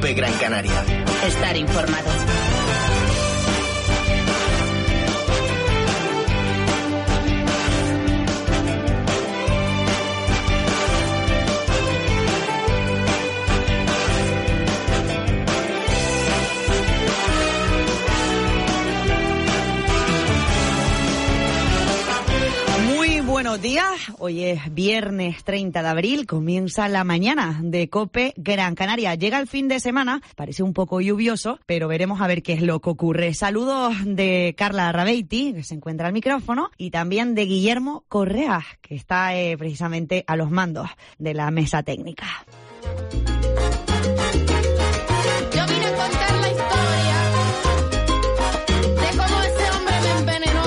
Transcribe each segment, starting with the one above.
COPE Gran Canaria. Estar informado. Buenos días, hoy es viernes 30 de abril, comienza la mañana de COPE Gran Canaria. Llega el fin de semana, parece un poco lluvioso, pero veremos a ver qué es lo que ocurre. Saludos de Carla Rabeiti, que se encuentra al micrófono, y también de Guillermo Correa, que está precisamente a los mandos de la mesa técnica. Yo vine a contar la historia de cómo ese hombre me envenenó.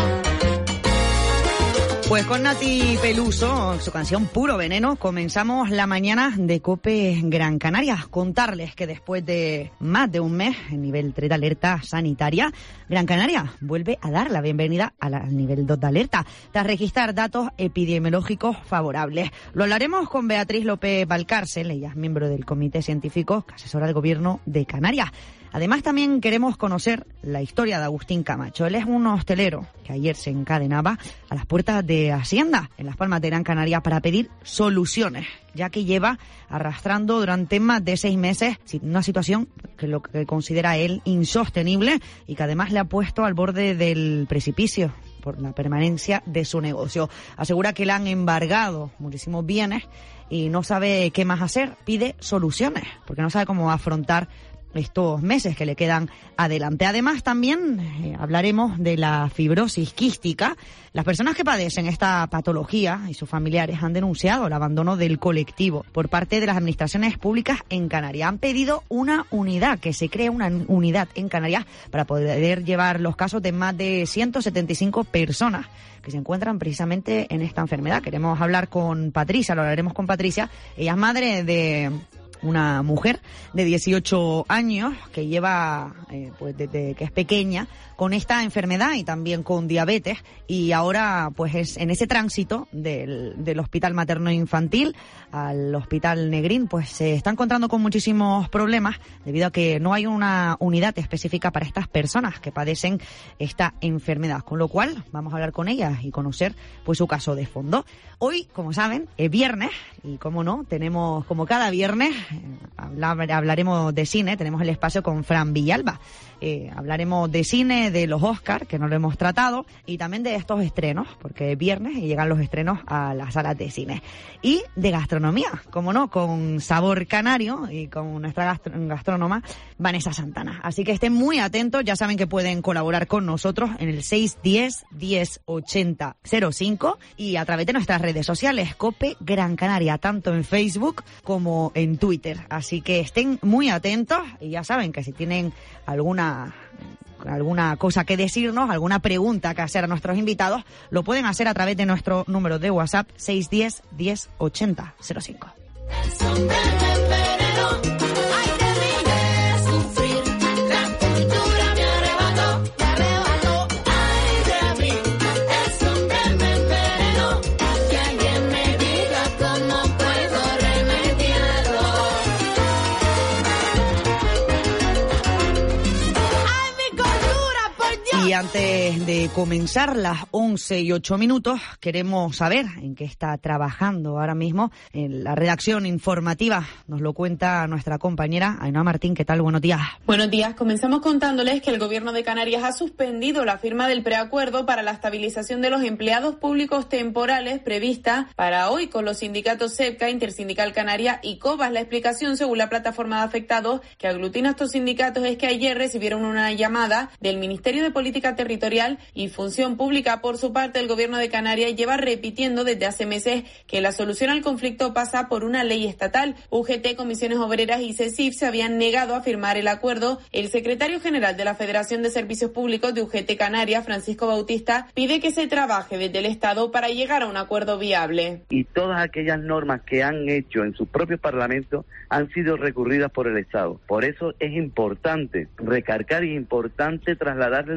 Pues con Nati Peluso, su canción Puro Veneno, comenzamos la mañana de COPE Gran Canaria. Contarles que después de más de un mes en nivel 3 de alerta sanitaria, Gran Canaria vuelve a dar la bienvenida al nivel 2 de alerta, tras registrar datos epidemiológicos favorables. Lo hablaremos con Beatriz López Valcárcel, ella es miembro del comité científico que asesora al gobierno de Canarias. Además, también queremos conocer la historia de Agustín Camacho. Él es un hostelero que ayer se encadenaba a las puertas de Hacienda en Las Palmas de Gran Canaria para pedir soluciones, ya que lleva arrastrando durante más de 6 meses una situación que lo que considera él insostenible y que además le ha puesto al borde del precipicio por la permanencia de su negocio. Asegura que le han embargado muchísimos bienes y no sabe qué más hacer. Pide soluciones porque no sabe cómo afrontar estos meses que le quedan adelante. Además, también hablaremos de la fibrosis quística. Las personas que padecen esta patología y sus familiares han denunciado el abandono del colectivo por parte de las administraciones públicas en Canarias. Han pedido que se cree una unidad en Canarias para poder llevar los casos de más de 175 personas que se encuentran precisamente en esta enfermedad. Queremos hablar con Patricia, lo hablaremos con Patricia. Ella es madre de una mujer de 18 años que lleva, pues desde que es pequeña, con esta enfermedad y también con diabetes, y ahora pues es en ese tránsito del hospital materno infantil al hospital Negrín, pues se está encontrando con muchísimos problemas debido a que no hay una unidad específica para estas personas que padecen esta enfermedad, con lo cual vamos a hablar con ellas y conocer pues su caso de fondo. Hoy, como saben, es viernes y como no, tenemos como cada viernes, hablaremos de cine, tenemos el espacio con Fran Villalba. Hablaremos de cine, de los Oscars, que no lo hemos tratado, y también de estos estrenos, porque es viernes y llegan los estrenos a las salas de cine. Y de gastronomía, como no, con Sabor Canario y con nuestra gastrónoma Vanessa Santana. Así que estén muy atentos, ya saben que pueden colaborar con nosotros en el 610 1080 05 y a través de nuestras redes sociales, COPE Gran Canaria, tanto en Facebook como en Twitter. Así que estén muy atentos y ya saben que si tienen alguna cosa que decirnos, alguna pregunta que hacer a nuestros invitados, lo pueden hacer a través de nuestro número de WhatsApp 610 1080 05. Y antes de comenzar las 11:08, queremos saber en qué está trabajando ahora mismo en la redacción informativa. Nos lo cuenta nuestra compañera Ainhoa Martín. ¿Qué tal? Buenos días. Buenos días. Comenzamos contándoles que el Gobierno de Canarias ha suspendido la firma del preacuerdo para la estabilización de los empleados públicos temporales prevista para hoy con los sindicatos SEPCA, Intersindical Canaria y COBAS. La explicación, según la plataforma de afectados que aglutina estos sindicatos, es que ayer recibieron una llamada del Ministerio de Política Territorial y Función Pública. Por su parte, el Gobierno de Canarias lleva repitiendo desde hace meses que la solución al conflicto pasa por una ley estatal. UGT, Comisiones Obreras y CESIF se habían negado a firmar el acuerdo. El secretario general de la Federación de Servicios Públicos de UGT Canarias, Francisco Bautista, pide que se trabaje desde el Estado para llegar a un acuerdo viable. Y todas aquellas normas que han hecho en sus propios parlamentos han sido recurridas por el Estado. Por eso es importante recargar y importante trasladarle a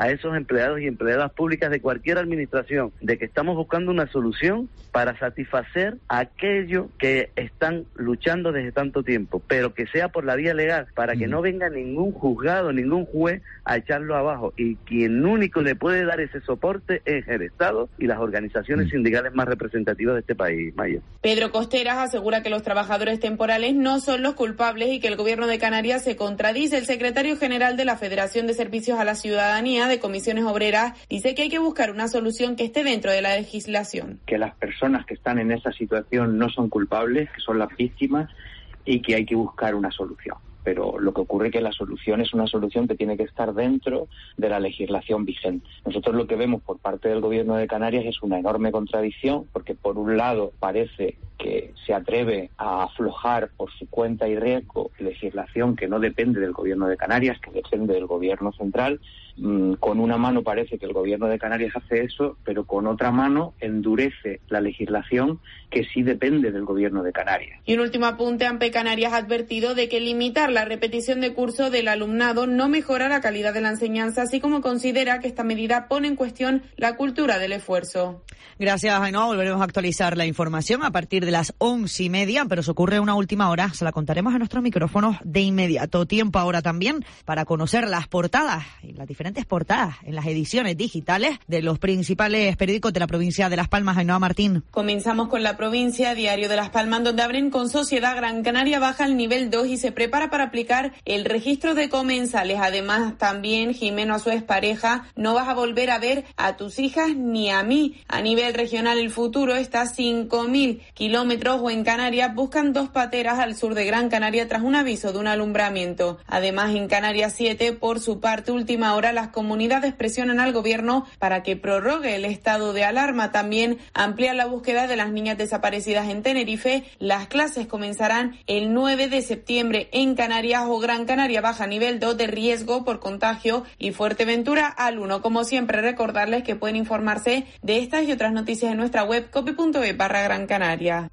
a esos empleados y empleadas públicas de cualquier administración de que estamos buscando una solución para satisfacer a aquellos que están luchando desde tanto tiempo, pero que sea por la vía legal, para que no venga ningún juzgado, ningún juez a echarlo abajo. Y quien único le puede dar ese soporte es el Estado y las organizaciones sindicales más representativas de este país, Maya. Pedro Costeras asegura que los trabajadores temporales no son los culpables y que el Gobierno de Canarias se contradice. El secretario general de la Federación de Servicios a la Ciudadanía de Comisiones Obreras dice que hay que buscar una solución que esté dentro de la legislación. Que las personas que están en esa situación no son culpables, que son las víctimas y que hay que buscar una solución. Pero lo que ocurre es que la solución es una solución que tiene que estar dentro de la legislación vigente. Nosotros lo que vemos por parte del Gobierno de Canarias es una enorme contradicción, porque por un lado parece que se atreve a aflojar por su cuenta y riesgo legislación que no depende del Gobierno de Canarias, que depende del Gobierno central. Con una mano parece que el Gobierno de Canarias hace eso, pero con otra mano endurece la legislación que sí depende del Gobierno de Canarias. Y un último apunte, AMPE Canarias ha advertido de que limitar la repetición de curso del alumnado no mejora la calidad de la enseñanza, así como considera que esta medida pone en cuestión la cultura del esfuerzo. Gracias, Ainhoa. Volveremos a actualizar la información a partir de las 11:30, pero se ocurre una última hora. Se la contaremos a nuestros micrófonos de inmediato. Tiempo ahora también para conocer las portadas y las diferentes portadas en las ediciones digitales de los principales periódicos de la provincia de Las Palmas. Ainhoa Martín. Comenzamos con La Provincia, Diario de Las Palmas, donde abren con Sociedad. Gran Canaria baja al nivel 2 y se prepara para aplicar el registro de comensales. Además, también Jimeno a su expareja: no vas a volver a ver a tus hijas ni a mí. A nivel regional, El Futuro está a 5.000 kilómetros o en Canarias buscan 2 pateras al sur de Gran Canaria tras un aviso de un alumbramiento. Además, en Canarias 7, por su parte, última hora, las comunidades presionan al gobierno para que prorrogue el estado de alarma. También amplía la búsqueda de las niñas desaparecidas en Tenerife. Las clases comenzarán el 9 de septiembre en Canarias o Gran Canaria baja nivel 2 de riesgo por contagio y Fuerteventura al 1. Como siempre, recordarles que pueden informarse de estas y otras noticias en nuestra web cope.es/Gran Canaria.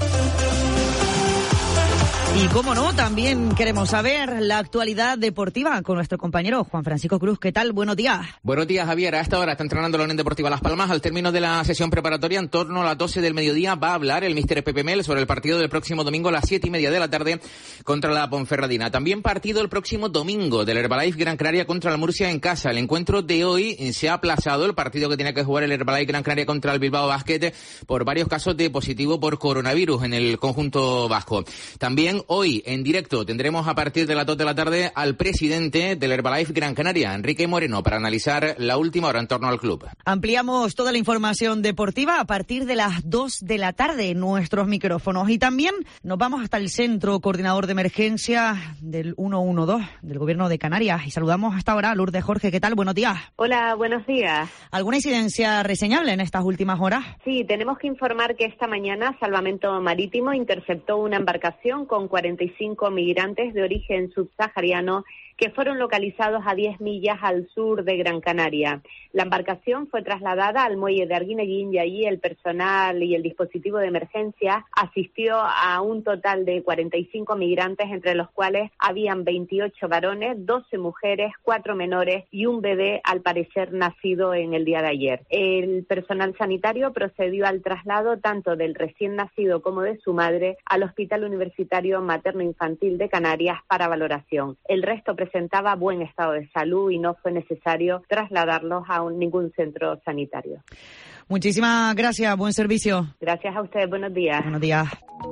Y cómo no, también queremos saber la actualidad deportiva con nuestro compañero Juan Francisco Cruz. ¿Qué tal? Buenos días. Buenos días, Javier. A esta hora está entrenando la Unión Deportiva Las Palmas. Al término de la sesión preparatoria, en torno a las 12 del mediodía, va a hablar el míster Pepe Mel sobre el partido del próximo domingo a las 7:30 de la tarde contra la Ponferradina. También partido el próximo domingo del Herbalife Gran Canaria contra el Murcia en casa. El encuentro de hoy se ha aplazado, el partido que tenía que jugar el Herbalife Gran Canaria contra el Bilbao Basket, por varios casos de positivo por coronavirus en el conjunto vasco. También hoy, en directo, tendremos a partir de las 2 de la tarde al presidente del Herbalife Gran Canaria, Enrique Moreno, para analizar la última hora en torno al club. Ampliamos toda la información deportiva a partir de las 2 de la tarde en nuestros micrófonos. Y también nos vamos hasta el Centro Coordinador de Emergencia del 112 del Gobierno de Canarias. Y saludamos hasta ahora a Lourdes Jorge. ¿Qué tal? Buenos días. Hola, buenos días. ¿Alguna incidencia reseñable en estas últimas horas? Sí, tenemos que informar que esta mañana Salvamento Marítimo interceptó una embarcación con 45 migrantes de origen subsahariano que fueron localizados a 10 millas al sur de Gran Canaria. La embarcación fue trasladada al muelle de Arguineguín y allí el personal y el dispositivo de emergencia asistió a un total de 45 migrantes, entre los cuales habían 28 varones, 12 mujeres, 4 menores y un bebé, al parecer nacido en el día de ayer. El personal sanitario procedió al traslado tanto del recién nacido como de su madre al Hospital Universitario Materno-Infantil de Canarias para valoración. El resto presentaba buen estado de salud y no fue necesario trasladarlos a ningún centro sanitario. Muchísimas gracias, buen servicio. Gracias a ustedes, buenos días. Buenos días.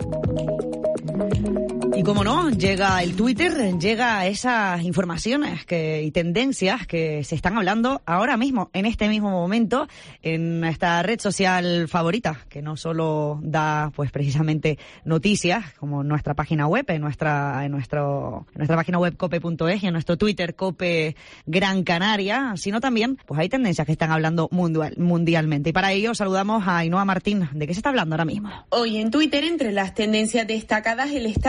Y como no, llega el Twitter, llega esas informaciones y tendencias que se están hablando ahora mismo, en este mismo momento, en nuestra red social favorita, que no solo da pues precisamente noticias, como en nuestra página web, en nuestra página web cope.es y en nuestro Twitter Cope Gran Canaria, sino también pues hay tendencias que están hablando mundialmente. Y para ello saludamos a Ainhoa Martín. ¿De qué se está hablando ahora mismo? Hoy en Twitter, entre las tendencias destacadas, el estado de alarma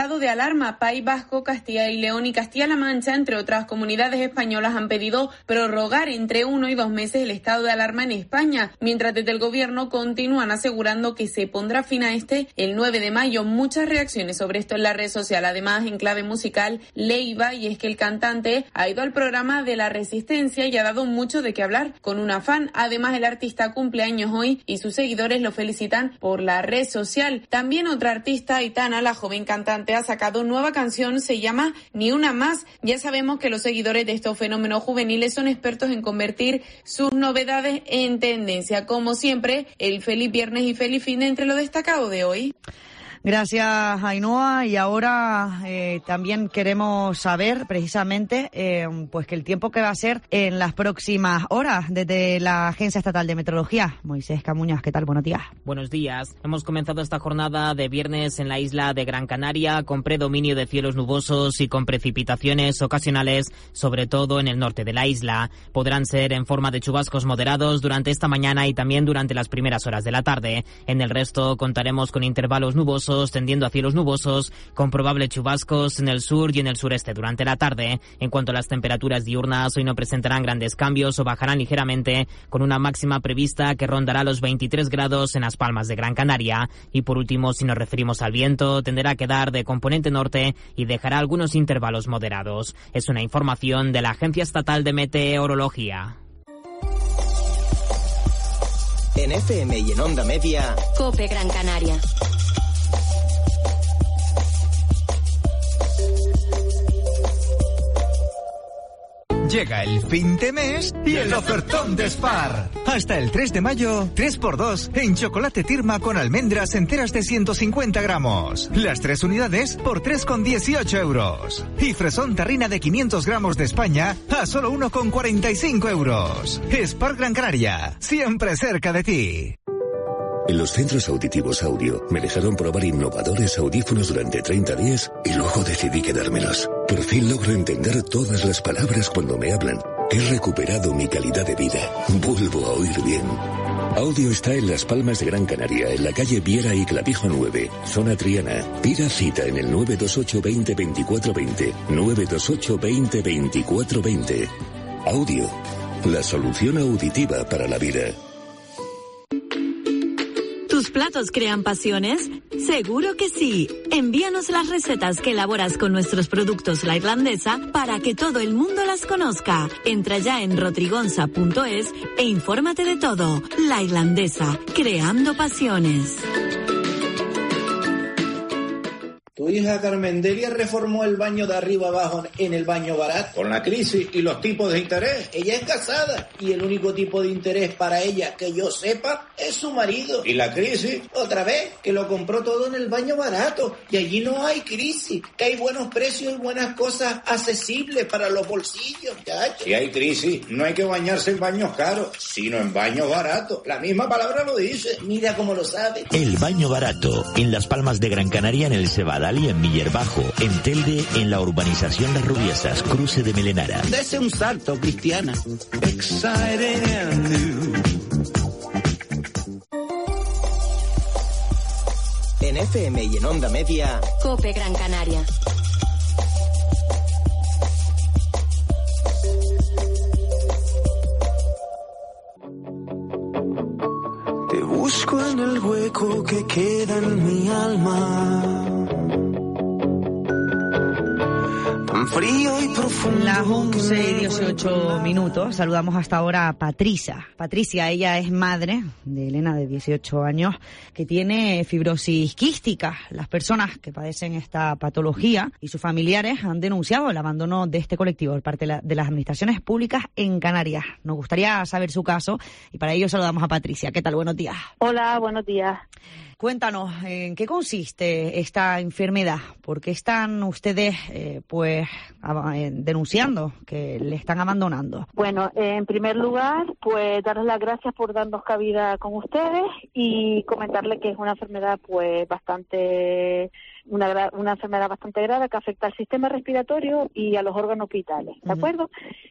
alarma. País Vasco, Castilla y León y Castilla-La Mancha, entre otras comunidades españolas, han pedido prorrogar entre 1 y 2 meses el estado de alarma en España, mientras desde el gobierno continúan asegurando que se pondrá fin a este el 9 de mayo. Muchas reacciones sobre esto en la red social. Además, en clave musical, Leiva, y es que el cantante ha ido al programa de La Resistencia y ha dado mucho de qué hablar con una fan. Además, el artista cumple años hoy y sus seguidores lo felicitan por la red social. También otra artista, Aitana, la joven cantante, ha sacado nueva canción, se llama Ni Una Más. Ya sabemos que los seguidores de estos fenómenos juveniles son expertos en convertir sus novedades en tendencia. Como siempre, el feliz viernes y feliz fin de entre lo destacado de hoy. Gracias, Ainhoa. Y ahora también queremos saber precisamente pues que el tiempo que va a ser en las próximas horas desde la Agencia Estatal de Meteorología. Moisés Camuñas, ¿qué tal? Buenos días. Buenos días. Hemos comenzado esta jornada de viernes en la isla de Gran Canaria con predominio de cielos nubosos y con precipitaciones ocasionales, sobre todo en el norte de la isla. Podrán ser en forma de chubascos moderados durante esta mañana y también durante las primeras horas de la tarde. En el resto contaremos con intervalos nubosos tendiendo a cielos nubosos, con probables chubascos en el sur y en el sureste durante la tarde. En cuanto a las temperaturas diurnas, hoy no presentarán grandes cambios o bajarán ligeramente, con una máxima prevista que rondará los 23 grados en Las Palmas de Gran Canaria. Y por último, si nos referimos al viento, tenderá a quedar de componente norte y dejará algunos intervalos moderados. Es una información de la Agencia Estatal de Meteorología. En FM y en Onda Media, COPE Gran Canaria. Llega el fin de mes y el ofertón de Spar. Hasta el 3 de mayo, 3x2 en chocolate Tirma con almendras enteras de 150 gramos. Las 3 unidades por 3,18 euros. Y fresón tarrina de 500 gramos de España a solo 1,45 euros. Spar Gran Canaria, siempre cerca de ti. En los centros auditivos Audio me dejaron probar innovadores audífonos durante 30 días y luego decidí quedármelos. Por fin logro entender todas las palabras cuando me hablan. He recuperado mi calidad de vida. Vuelvo a oír bien. Audio está en Las Palmas de Gran Canaria, en la calle Viera y Clavijo 9, zona Triana. Pida cita en el 928 20 24 20. 928 20 24 20. Audio, la solución auditiva para la vida. ¿Tus platos crean pasiones? Seguro que sí. Envíanos las recetas que elaboras con nuestros productos La Irlandesa para que todo el mundo las conozca. Entra ya en rotrigonsa.es e infórmate de todo. La Irlandesa, creando pasiones. Tu hija Carmendelia reformó el baño de arriba abajo en el baño barato. Con la crisis y los tipos de interés. Ella es casada y el único tipo de interés para ella que yo sepa es su marido. ¿Y la crisis? Otra vez, que lo compró todo en el baño barato. Y allí no hay crisis, que hay buenos precios y buenas cosas accesibles para los bolsillos. ¿Chacho? Si hay crisis, no hay que bañarse en baños caros, sino en baños baratos. La misma palabra lo dice. Mira cómo lo sabe. El baño barato, en Las Palmas de Gran Canaria, en el Cebadal y en Miller Bajo, en Telde, en la urbanización Las Rubiesas, cruce de Melenara. Dese un salto, Cristiana. En FM y en Onda Media, COPE Gran Canaria. Te busco en el hueco que queda en mi alma. Tan frío y profundo. Las 11:18. Saludamos hasta ahora a Patricia. Patricia, ella es madre de Elena, de 18 años, que tiene fibrosis quística. Las personas que padecen esta patología y sus familiares han denunciado el abandono de este colectivo por parte de las administraciones públicas en Canarias. Nos gustaría saber su caso y para ello saludamos a Patricia. ¿Qué tal? Buenos días. Hola, buenos días. Cuéntanos, ¿en qué consiste esta enfermedad? ¿Por qué están ustedes denunciando que le están abandonando? Bueno, en primer lugar, pues darles las gracias por darnos cabida con ustedes y comentarles que es una enfermedad pues bastante una enfermedad bastante grave que afecta al sistema respiratorio y a los órganos vitales, ¿de acuerdo?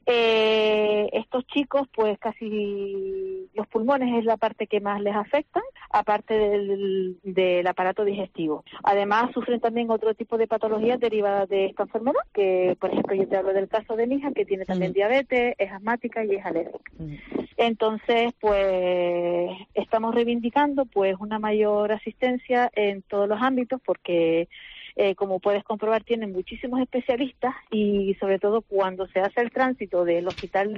Estos chicos, pues casi los pulmones es la parte que más les afectan, aparte del aparato digestivo. Además, sufren también otro tipo de patologías derivadas de esta enfermedad, que, por ejemplo, yo te hablo del caso de mi hija, que tiene también diabetes, es asmática y es alérgica. Entonces, pues, estamos reivindicando, pues, una mayor asistencia en todos los ámbitos, porque como puedes comprobar, tienen muchísimos especialistas y sobre todo cuando se hace el tránsito del hospital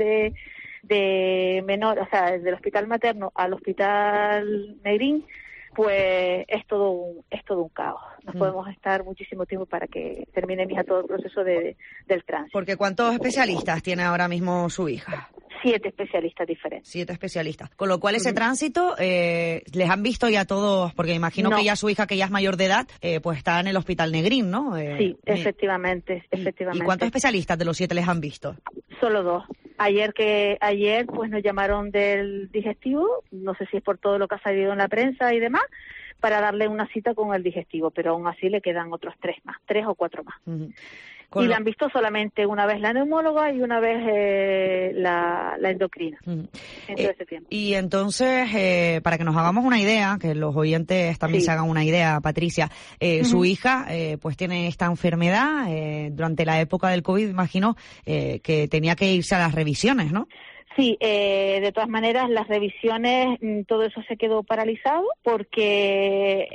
de menor, o sea, del hospital materno al hospital Negrín, pues es todo un caos. Nos podemos estar muchísimo tiempo para que termine mi hija todo el proceso del tránsito. Porque ¿cuántos especialistas tiene ahora mismo su hija? 7 especialistas diferentes. 7 especialistas. Con lo cual ese tránsito, les han visto ya todos, porque imagino que ya su hija, que ya es mayor de edad, pues está en el hospital Negrín, ¿no? Sí, efectivamente. ¿Y cuántos especialistas de los 7 les han visto? Solo 2. Ayer pues nos llamaron del digestivo, no sé si es por todo lo que ha salido en la prensa y demás, para darle una cita con el digestivo, pero aún así le quedan otros 3 o 4 más. Y la han visto solamente una vez la neumóloga y una vez la endocrina en todo ese tiempo. Y entonces, para que nos hagamos una idea, que los oyentes también se hagan una idea, Patricia, su hija pues tiene esta enfermedad, durante la época del COVID, imagino que tenía que irse a las revisiones, ¿no? Sí, de todas maneras, las revisiones, todo eso se quedó paralizado porque,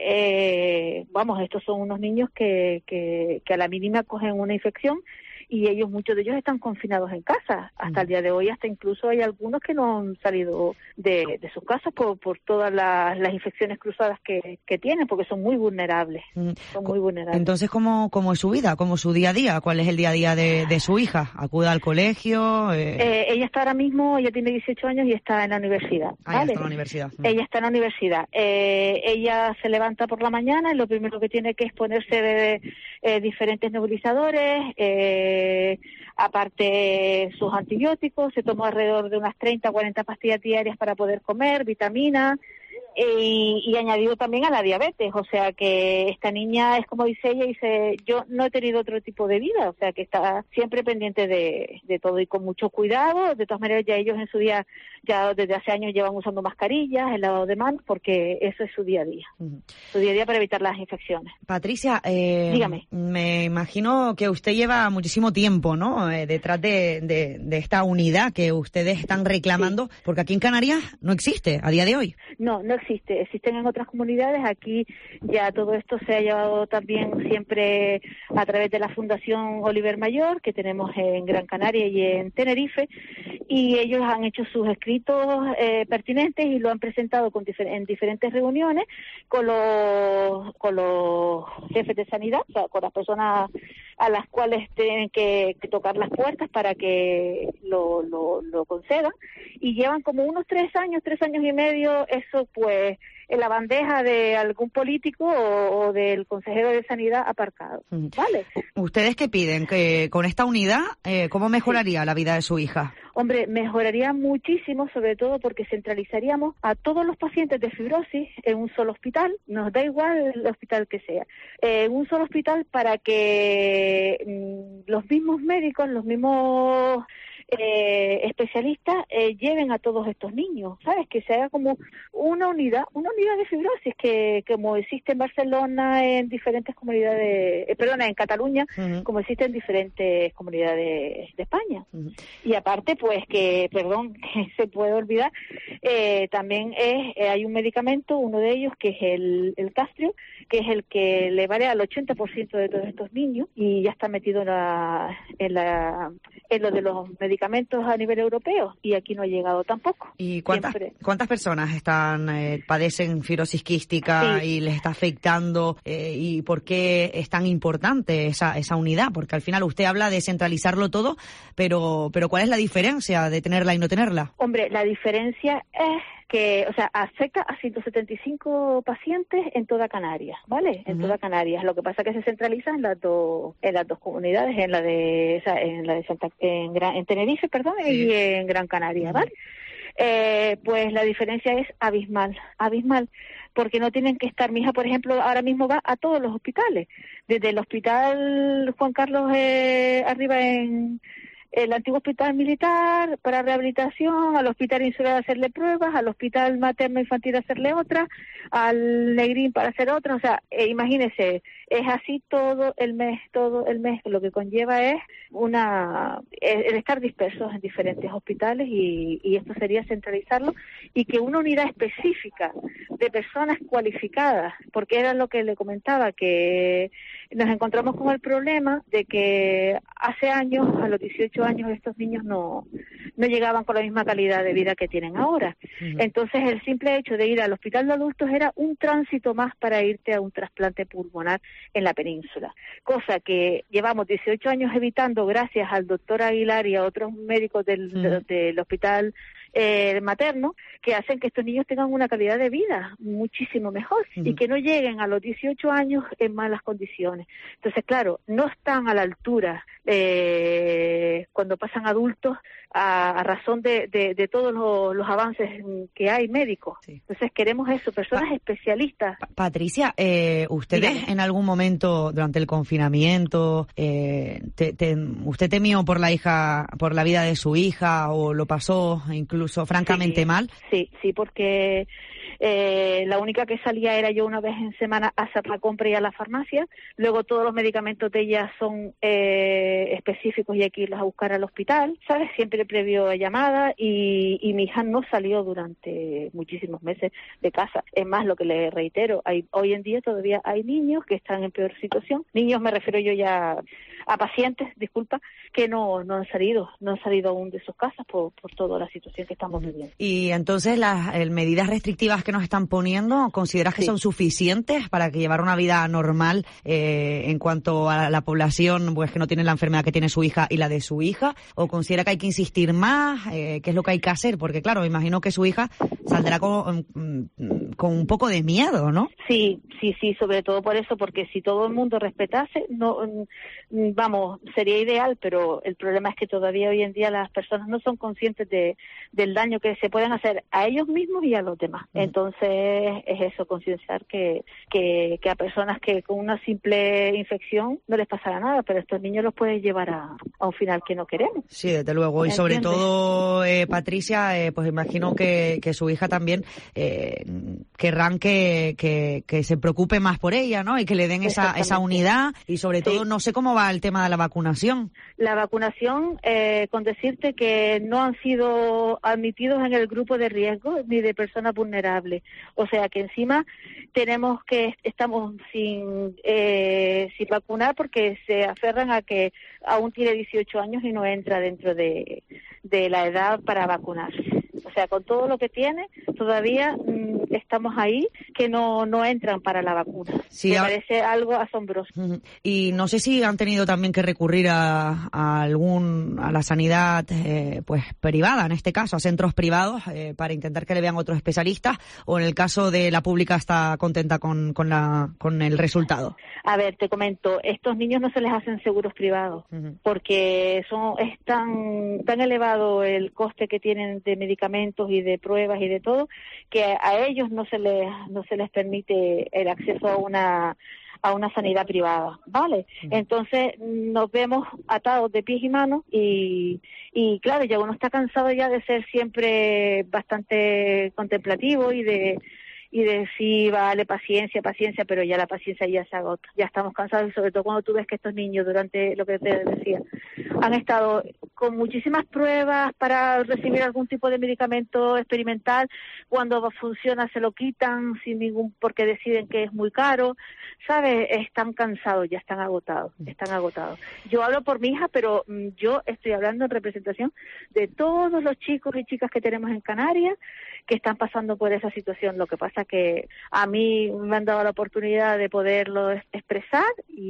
estos son unos niños que a la mínima cogen una infección y muchos de ellos están confinados en casa. Hasta el día de hoy, hasta incluso hay algunos que no han salido de sus casas por todas las infecciones cruzadas que tienen, porque son muy vulnerables. Son muy vulnerables. Entonces, ¿cómo es su vida? ¿Cómo es su día a día? ¿Cuál es el día a día de su hija? ¿Acude al colegio? Ella está ahora mismo, ella tiene 18 años y está en la universidad. ¿Ella está en la universidad? Ella está en la universidad. Ella se levanta por la mañana y lo primero que tiene que es ponerse de diferentes nebulizadores, aparte sus antibióticos, se toma alrededor de unas 30 o 40 pastillas diarias para poder comer, vitaminas, y añadido también a la diabetes, o sea que esta niña es como dice ella, dice, yo no he tenido otro tipo de vida, o sea que está siempre pendiente de todo y con mucho cuidado. De todas maneras, ya ellos en su día, ya desde hace años llevan usando mascarillas, el lavado de manos, porque eso es su día a día, su día a día para evitar las infecciones. Patricia, dígame. Me imagino que usted lleva muchísimo tiempo, ¿no?, detrás de esta unidad que ustedes están reclamando, porque aquí en Canarias no existe a día de hoy. No existe. Existen en otras comunidades. Aquí ya todo esto se ha llevado también siempre a través de la Fundación Oliver Mayor, que tenemos en Gran Canaria y en Tenerife, y ellos han hecho sus escritos pertinentes y lo han presentado en diferentes reuniones con los jefes de sanidad, o sea, con las personas a las cuales tienen que tocar las puertas para que lo concedan, y llevan como unos 3 años y medio, eso pues en la bandeja de algún político o del consejero de sanidad aparcado, ¿vale? ¿Ustedes qué piden? Que con esta unidad, ¿cómo mejoraría la vida de su hija? Hombre, mejoraría muchísimo, sobre todo porque centralizaríamos a todos los pacientes de fibrosis en un solo hospital, nos da igual el hospital que sea, en un solo hospital, para que los mismos médicos, los mismos especialistas lleven a todos estos niños, ¿sabes? Que se haga como una unidad de fibrosis, que como existe en Barcelona, en diferentes comunidades, en Cataluña, como existe en diferentes comunidades de España. Y aparte, pues que se puede olvidar, también hay un medicamento, uno de ellos, que es el Castrio, que es el que le vale al 80% de todos estos niños, y ya está metido en lo de los medicamentos a nivel europeo, y aquí no ha llegado tampoco. ¿Y cuántas personas padecen fibrosis quística y les está afectando, y por qué es tan importante esa unidad? Porque al final usted habla de centralizarlo todo, pero ¿cuál es la diferencia de tenerla y no tenerla? Hombre, la diferencia es que, o sea, afecta a 175 pacientes en toda Canarias, ¿vale? En toda Canarias. Lo que pasa es que se centraliza en las dos comunidades, en Tenerife, y en Gran Canaria, ¿vale? Pues la diferencia es abismal, porque no tienen que estar. Mi hija, por ejemplo, ahora mismo va a todos los hospitales, desde el hospital Juan Carlos arriba en el antiguo hospital militar para rehabilitación, al hospital insular a hacerle pruebas, al hospital materno infantil a hacerle otra, al Negrín para hacer otra. O sea, imagínese, es así todo el mes, lo que conlleva es el estar dispersos en diferentes hospitales y esto sería centralizarlo y que una unidad específica de personas cualificadas, porque era lo que le comentaba, que nos encontramos con el problema de que hace años, a los 18 años, estos niños no llegaban con la misma calidad de vida que tienen ahora. Entonces, el simple hecho de ir al hospital de adultos era un tránsito más para irte a un trasplante pulmonar en la península, cosa que llevamos 18 años evitando gracias al doctor Aguilar y a otros médicos del hospital materno, que hacen que estos niños tengan una calidad de vida muchísimo mejor y que no lleguen a los 18 años en malas condiciones. Entonces, claro, no están a la altura cuando pasan adultos a razón de todos los avances que hay médicos. Entonces queremos eso, personas especialistas. Patricia, ¿ustedes en algún momento durante el confinamiento usted temió por la vida de su hija o lo pasó incluso francamente mal? Sí, porque la única que salía era yo una vez en semana a hacer la compra y a la farmacia. Luego todos los medicamentos de ella son específicos y hay que irlos a buscar al hospital, ¿sabes? Siempre previo llamada y mi hija no salió durante muchísimos meses de casa. Es más, lo que le reitero, hoy en día todavía hay niños que están en peor situación. Niños me refiero yo ya a pacientes, disculpa, que no han salido aún de sus casas por toda la situación que estamos viviendo. Y entonces las medidas restrictivas que nos están poniendo, ¿consideras que son suficientes para que llevar una vida normal en cuanto a la población pues que no tiene la enfermedad que tiene su hija y la de su hija? ¿O considera que hay que insistir más? ¿Qué es lo que hay que hacer? Porque claro, me imagino que su hija saldrá con un poco de miedo, ¿no? Sí, sobre todo por eso, porque si todo el mundo respetase, sería ideal, pero el problema es que todavía hoy en día las personas no son conscientes del daño que se pueden hacer a ellos mismos y a los demás. Entonces es eso, concienciar que a personas que con una simple infección no les pasará nada, pero estos niños los pueden llevar a un final que no queremos. Sí, desde luego, y sobre todo, Patricia, pues imagino que su hija también querrán que se preocupe más por ella, ¿no? Y que le den esa unidad y sobre todo, no sé cómo va el tema de la vacunación. La vacunación, con decirte que no han sido admitidos en el grupo de riesgo ni de personas vulnerables. O sea que encima estamos sin vacunar porque se aferran a que aún tiene 18 años y no entra dentro de la edad para vacunarse. O sea, con todo lo que tiene, todavía estamos ahí que no entran para la vacuna. Sí, me parece algo asombroso. Y no sé si han tenido también que recurrir a la sanidad pues privada, en este caso, a centros privados, para intentar que le vean otros especialistas, o en el caso de la pública está contenta con el resultado. A ver, te comento, estos niños no se les hacen seguros privados, porque es tan elevado el coste que tienen de medicamentos y de pruebas y de todo, que a ellos no se les permite el acceso a una sanidad privada, ¿vale? Entonces nos vemos atados de pies y manos y claro, ya uno está cansado ya de ser siempre bastante contemplativo y de sí, vale, paciencia, pero ya la paciencia ya se agota. Ya estamos cansados y sobre todo cuando tú ves que estos niños, durante lo que te decía, han estado con muchísimas pruebas para recibir algún tipo de medicamento experimental. Cuando funciona se lo quitan porque deciden que es muy caro. ¿Sabes? Están cansados, ya están agotados. Yo hablo por mi hija, pero yo estoy hablando en representación de todos los chicos y chicas que tenemos en Canarias que están pasando por esa situación. Lo que pasa que a mí me han dado la oportunidad de poderlo expresar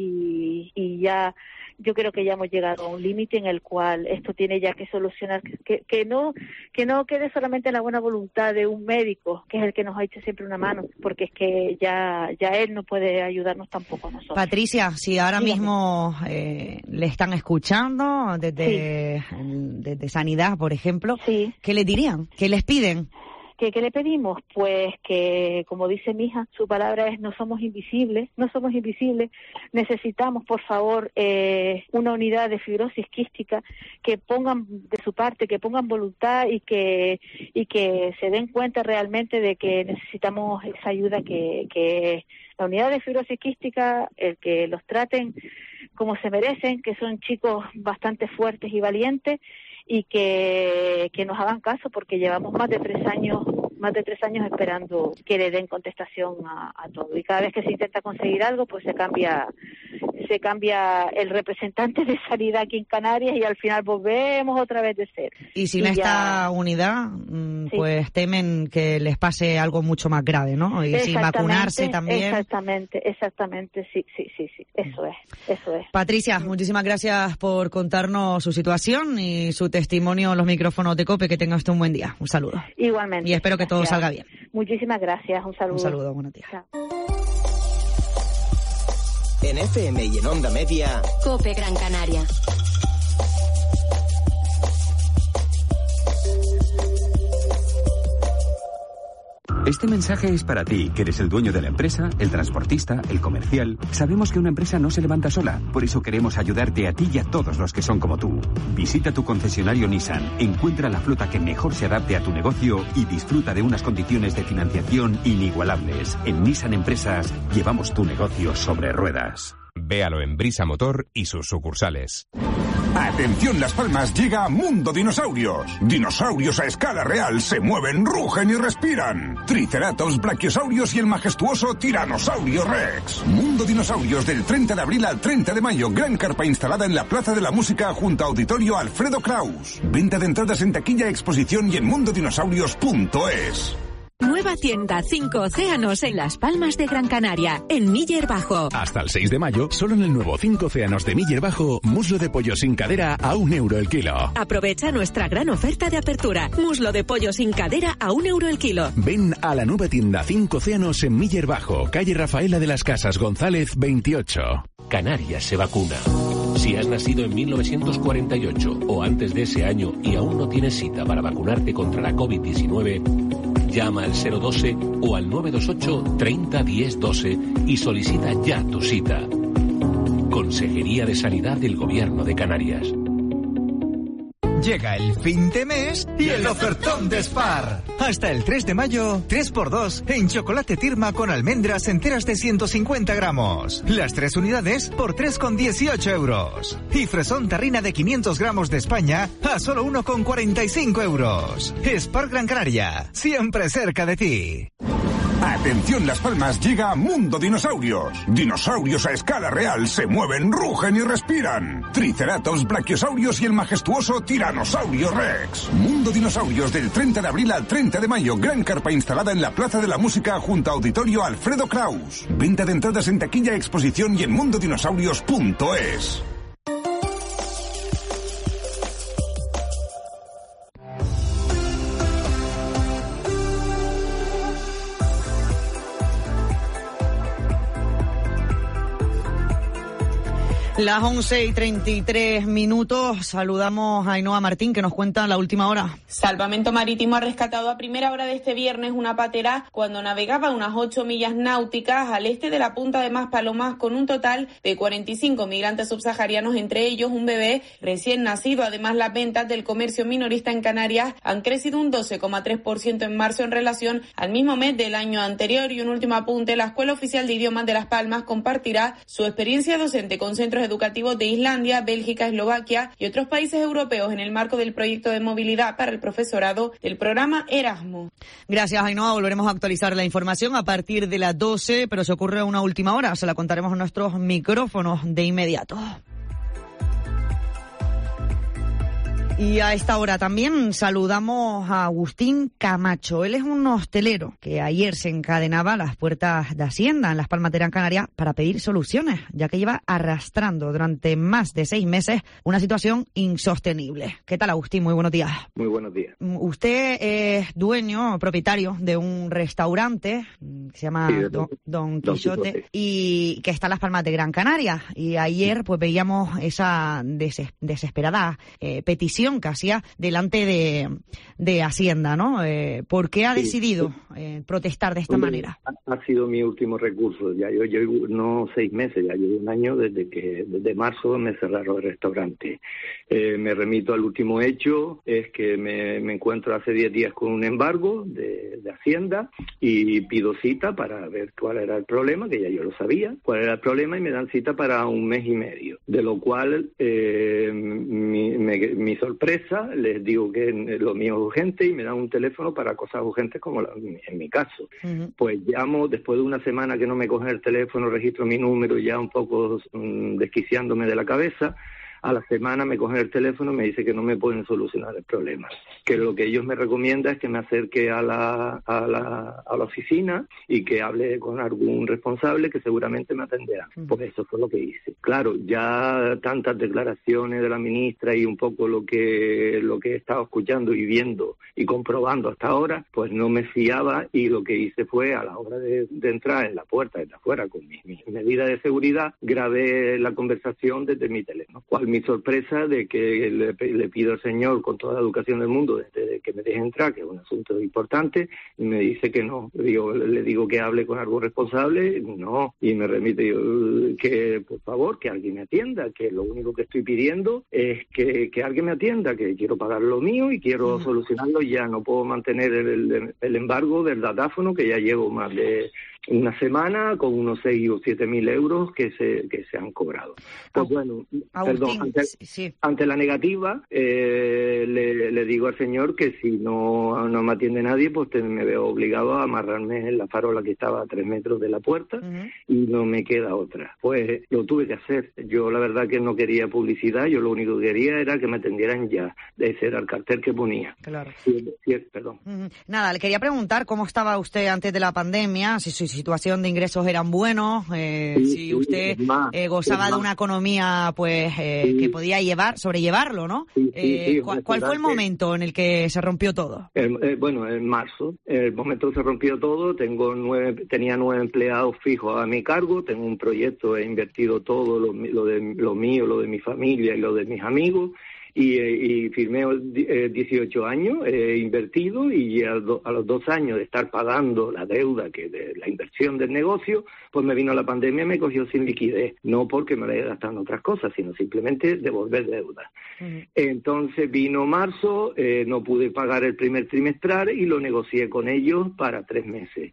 y ya yo creo que ya hemos llegado a un límite en el cual esto tiene ya que solucionar, que no quede solamente en la buena voluntad de un médico, que es el que nos ha hecho siempre una mano, porque es que ya él no puede ayudarnos tampoco a nosotros. Patricia, si ahora mismo le están escuchando desde Sanidad, por ejemplo, ¿qué le dirían? ¿Qué les piden? ¿Qué le pedimos? Pues que, como dice mi hija, su palabra es no somos invisibles, necesitamos, por favor, una unidad de fibrosis quística, que pongan de su parte, que pongan voluntad y que se den cuenta realmente de que necesitamos esa ayuda, que la unidad de fibrosis quística, el que los traten como se merecen, que son chicos bastante fuertes y valientes, y que nos hagan caso, porque llevamos más de 3 años esperando que le den contestación a todo, y cada vez que se intenta conseguir algo, pues se cambia el representante de sanidad aquí en Canarias, y al final volvemos otra vez de cero. Y sin esta unidad, pues temen que les pase algo mucho más grave, ¿no? Y sin vacunarse también. Exactamente, sí, eso es. Patricia, muchísimas gracias por contarnos su situación y su testimonio en los micrófonos de COPE. Que tenga usted un buen día. Un saludo. Igualmente. Y espero que todo salga bien. Muchísimas gracias. Un saludo. Un saludo, buenos días. Chao. En FM y en Onda Media, COPE Gran Canaria. Este mensaje es para ti, que eres el dueño de la empresa, el transportista, el comercial. Sabemos que una empresa no se levanta sola, por eso queremos ayudarte a ti y a todos los que son como tú. Visita tu concesionario Nissan, encuentra la flota que mejor se adapte a tu negocio y disfruta de unas condiciones de financiación inigualables. En Nissan Empresas llevamos tu negocio sobre ruedas. Véalo en Brisa Motor y sus sucursales. Atención, Las Palmas llega a Mundo Dinosaurios. Dinosaurios a escala real se mueven, rugen y respiran. Triceratops, brachiosaurios y el majestuoso Tiranosaurio Rex. Mundo Dinosaurios del 30 de abril al 30 de mayo. Gran carpa instalada en la Plaza de la Música junto a Auditorio Alfredo Kraus. Venta de entradas en taquilla, exposición y en mundodinosaurios.es. Nueva tienda 5 Océanos en Las Palmas de Gran Canaria, en Miller Bajo. Hasta el 6 de mayo, solo en el nuevo 5 Océanos de Miller Bajo, muslo de pollo sin cadera a €1 el kilo. Aprovecha nuestra gran oferta de apertura. Muslo de pollo sin cadera a €1 el kilo. Ven a la nueva tienda 5 Océanos en Miller Bajo, calle Rafaela de las Casas González 28. Canarias se vacuna. Si has nacido en 1948 o antes de ese año y aún no tienes cita para vacunarte contra la COVID-19, llama al 012 o al 928 30 10 12 y solicita ya tu cita. Consejería de Sanidad del Gobierno de Canarias. Llega el fin de mes y el ofertón de Spar. Hasta el 3 de mayo, 3x2 en chocolate Tirma con almendras enteras de 150 gramos. Las 3 unidades por 3,18 euros. Y fresón tarrina de 500 gramos de España a solo 1,45 euros. Spar Gran Canaria, siempre cerca de ti. Atención, Las Palmas llega a Mundo Dinosaurios. Dinosaurios a escala real se mueven, rugen y respiran. Triceratops, brachiosaurios y el majestuoso Tiranosaurio Rex. Mundo Dinosaurios del 30 de abril al 30 de mayo. Gran carpa instalada en la Plaza de la Música junto a Auditorio Alfredo Kraus. Venta de entradas en taquilla, exposición y en mundodinosaurios.es. Las 11:33. Saludamos a Ainhoa Martín, que nos cuenta la última hora. Salvamento Marítimo ha rescatado a primera hora de este viernes una patera cuando navegaba unas 8 millas náuticas al este de la punta de Maspalomas con un total de 45 migrantes subsaharianos, entre ellos un bebé recién nacido. Además, las ventas del comercio minorista en Canarias han crecido un 12,3% en marzo en relación al mismo mes del año anterior. Y un último apunte: la Escuela Oficial de Idiomas de Las Palmas compartirá su experiencia docente con centros educativos de Islandia, Bélgica, Eslovaquia y otros países europeos en el marco del proyecto de movilidad para el profesorado del programa Erasmus. Gracias, Ainhoa. Volveremos a actualizar la información a partir de las 12, pero se ocurre una última hora. Se la contaremos en nuestros micrófonos de inmediato. Y a esta hora también saludamos a Agustín Camacho. Él es un hostelero que ayer se encadenaba a las puertas de Hacienda en Las Palmas de Gran Canaria para pedir soluciones, ya que lleva arrastrando durante más de 6 meses una situación insostenible. ¿Qué tal, Agustín? Muy buenos días. Muy buenos días. Usted es dueño, propietario de un restaurante que se llama Don Quijote y que está en Las Palmas de Gran Canaria. Y ayer pues veíamos esa desesperada petición declaración que hacía delante de Hacienda, ¿no? ¿Por qué ha decidido protestar de esta manera? Ha sido mi último recurso. Ya yo llevo no 6 meses, ya llevo un año desde marzo me cerraron el restaurante. Me remito al último hecho, es que me encuentro hace 10 días con un embargo de Hacienda y pido cita para ver cuál era el problema, que ya yo lo sabía, cuál era el problema, y me dan cita para 1 mes y medio. De lo cual, mi sorpresa, les digo que lo mío es urgente y me dan un teléfono para cosas urgentes como en mi caso. Uh-huh. Pues llamo, después de una semana que no me cogen el teléfono, registro mi número ya un poco desquiciándome de la cabeza. A la semana me cogen el teléfono y me dice que no me pueden solucionar el problema. Que lo que ellos me recomiendan es que me acerque a la oficina y que hable con algún responsable que seguramente me atenderá. Pues eso fue lo que hice. Claro, ya tantas declaraciones de la ministra y un poco lo que he estado escuchando y viendo y comprobando hasta ahora, pues no me fiaba, y lo que hice fue, a la hora de entrar en la puerta, desde afuera, con mis medidas de seguridad, grabé la conversación desde mi teléfono. Mi sorpresa de que le pido al señor con toda la educación del mundo desde que me deje entrar, que es un asunto importante, y me dice que no. Le digo que hable con algo responsable, no, y me remite que por favor que alguien me atienda, que lo único que estoy pidiendo es que alguien me atienda, que quiero pagar lo mío y quiero solucionarlo ya. No puedo mantener el embargo del datáfono, que ya llevo más de una semana con unos 6 o 7 mil euros que se han cobrado. Pues bueno, perdón, ante la negativa, le digo al señor que si no me atiende nadie, pues me veo obligado a amarrarme en la farola que estaba a 3 metros de la puerta, y no me queda otra. Pues lo tuve que hacer. Yo la verdad que no quería publicidad, yo lo único que quería era que me atendieran ya. Ese era el cartel que ponía. Claro. Sí, perdón. Nada, le quería preguntar cómo estaba usted antes de la pandemia, si su situación de ingresos eran buenos, si usted gozaba de una economía pues que podía sobrellevarlo, ¿no? ¿Cuál fue el momento en el que se rompió todo? Bueno, en marzo, el momento que se rompió todo, tenía 9 empleados fijos a mi cargo, tengo un proyecto, he invertido todo lo mío, lo de mi familia y lo de mis amigos. Y firmé 18 años, he invertido, y a los 2 años de estar pagando la deuda, que de la inversión del negocio, pues me vino la pandemia y me cogió sin liquidez. No porque me la haya gastado en otras cosas, sino simplemente devolver deuda. Entonces vino marzo, no pude pagar el primer trimestral y lo negocié con ellos para 3 meses.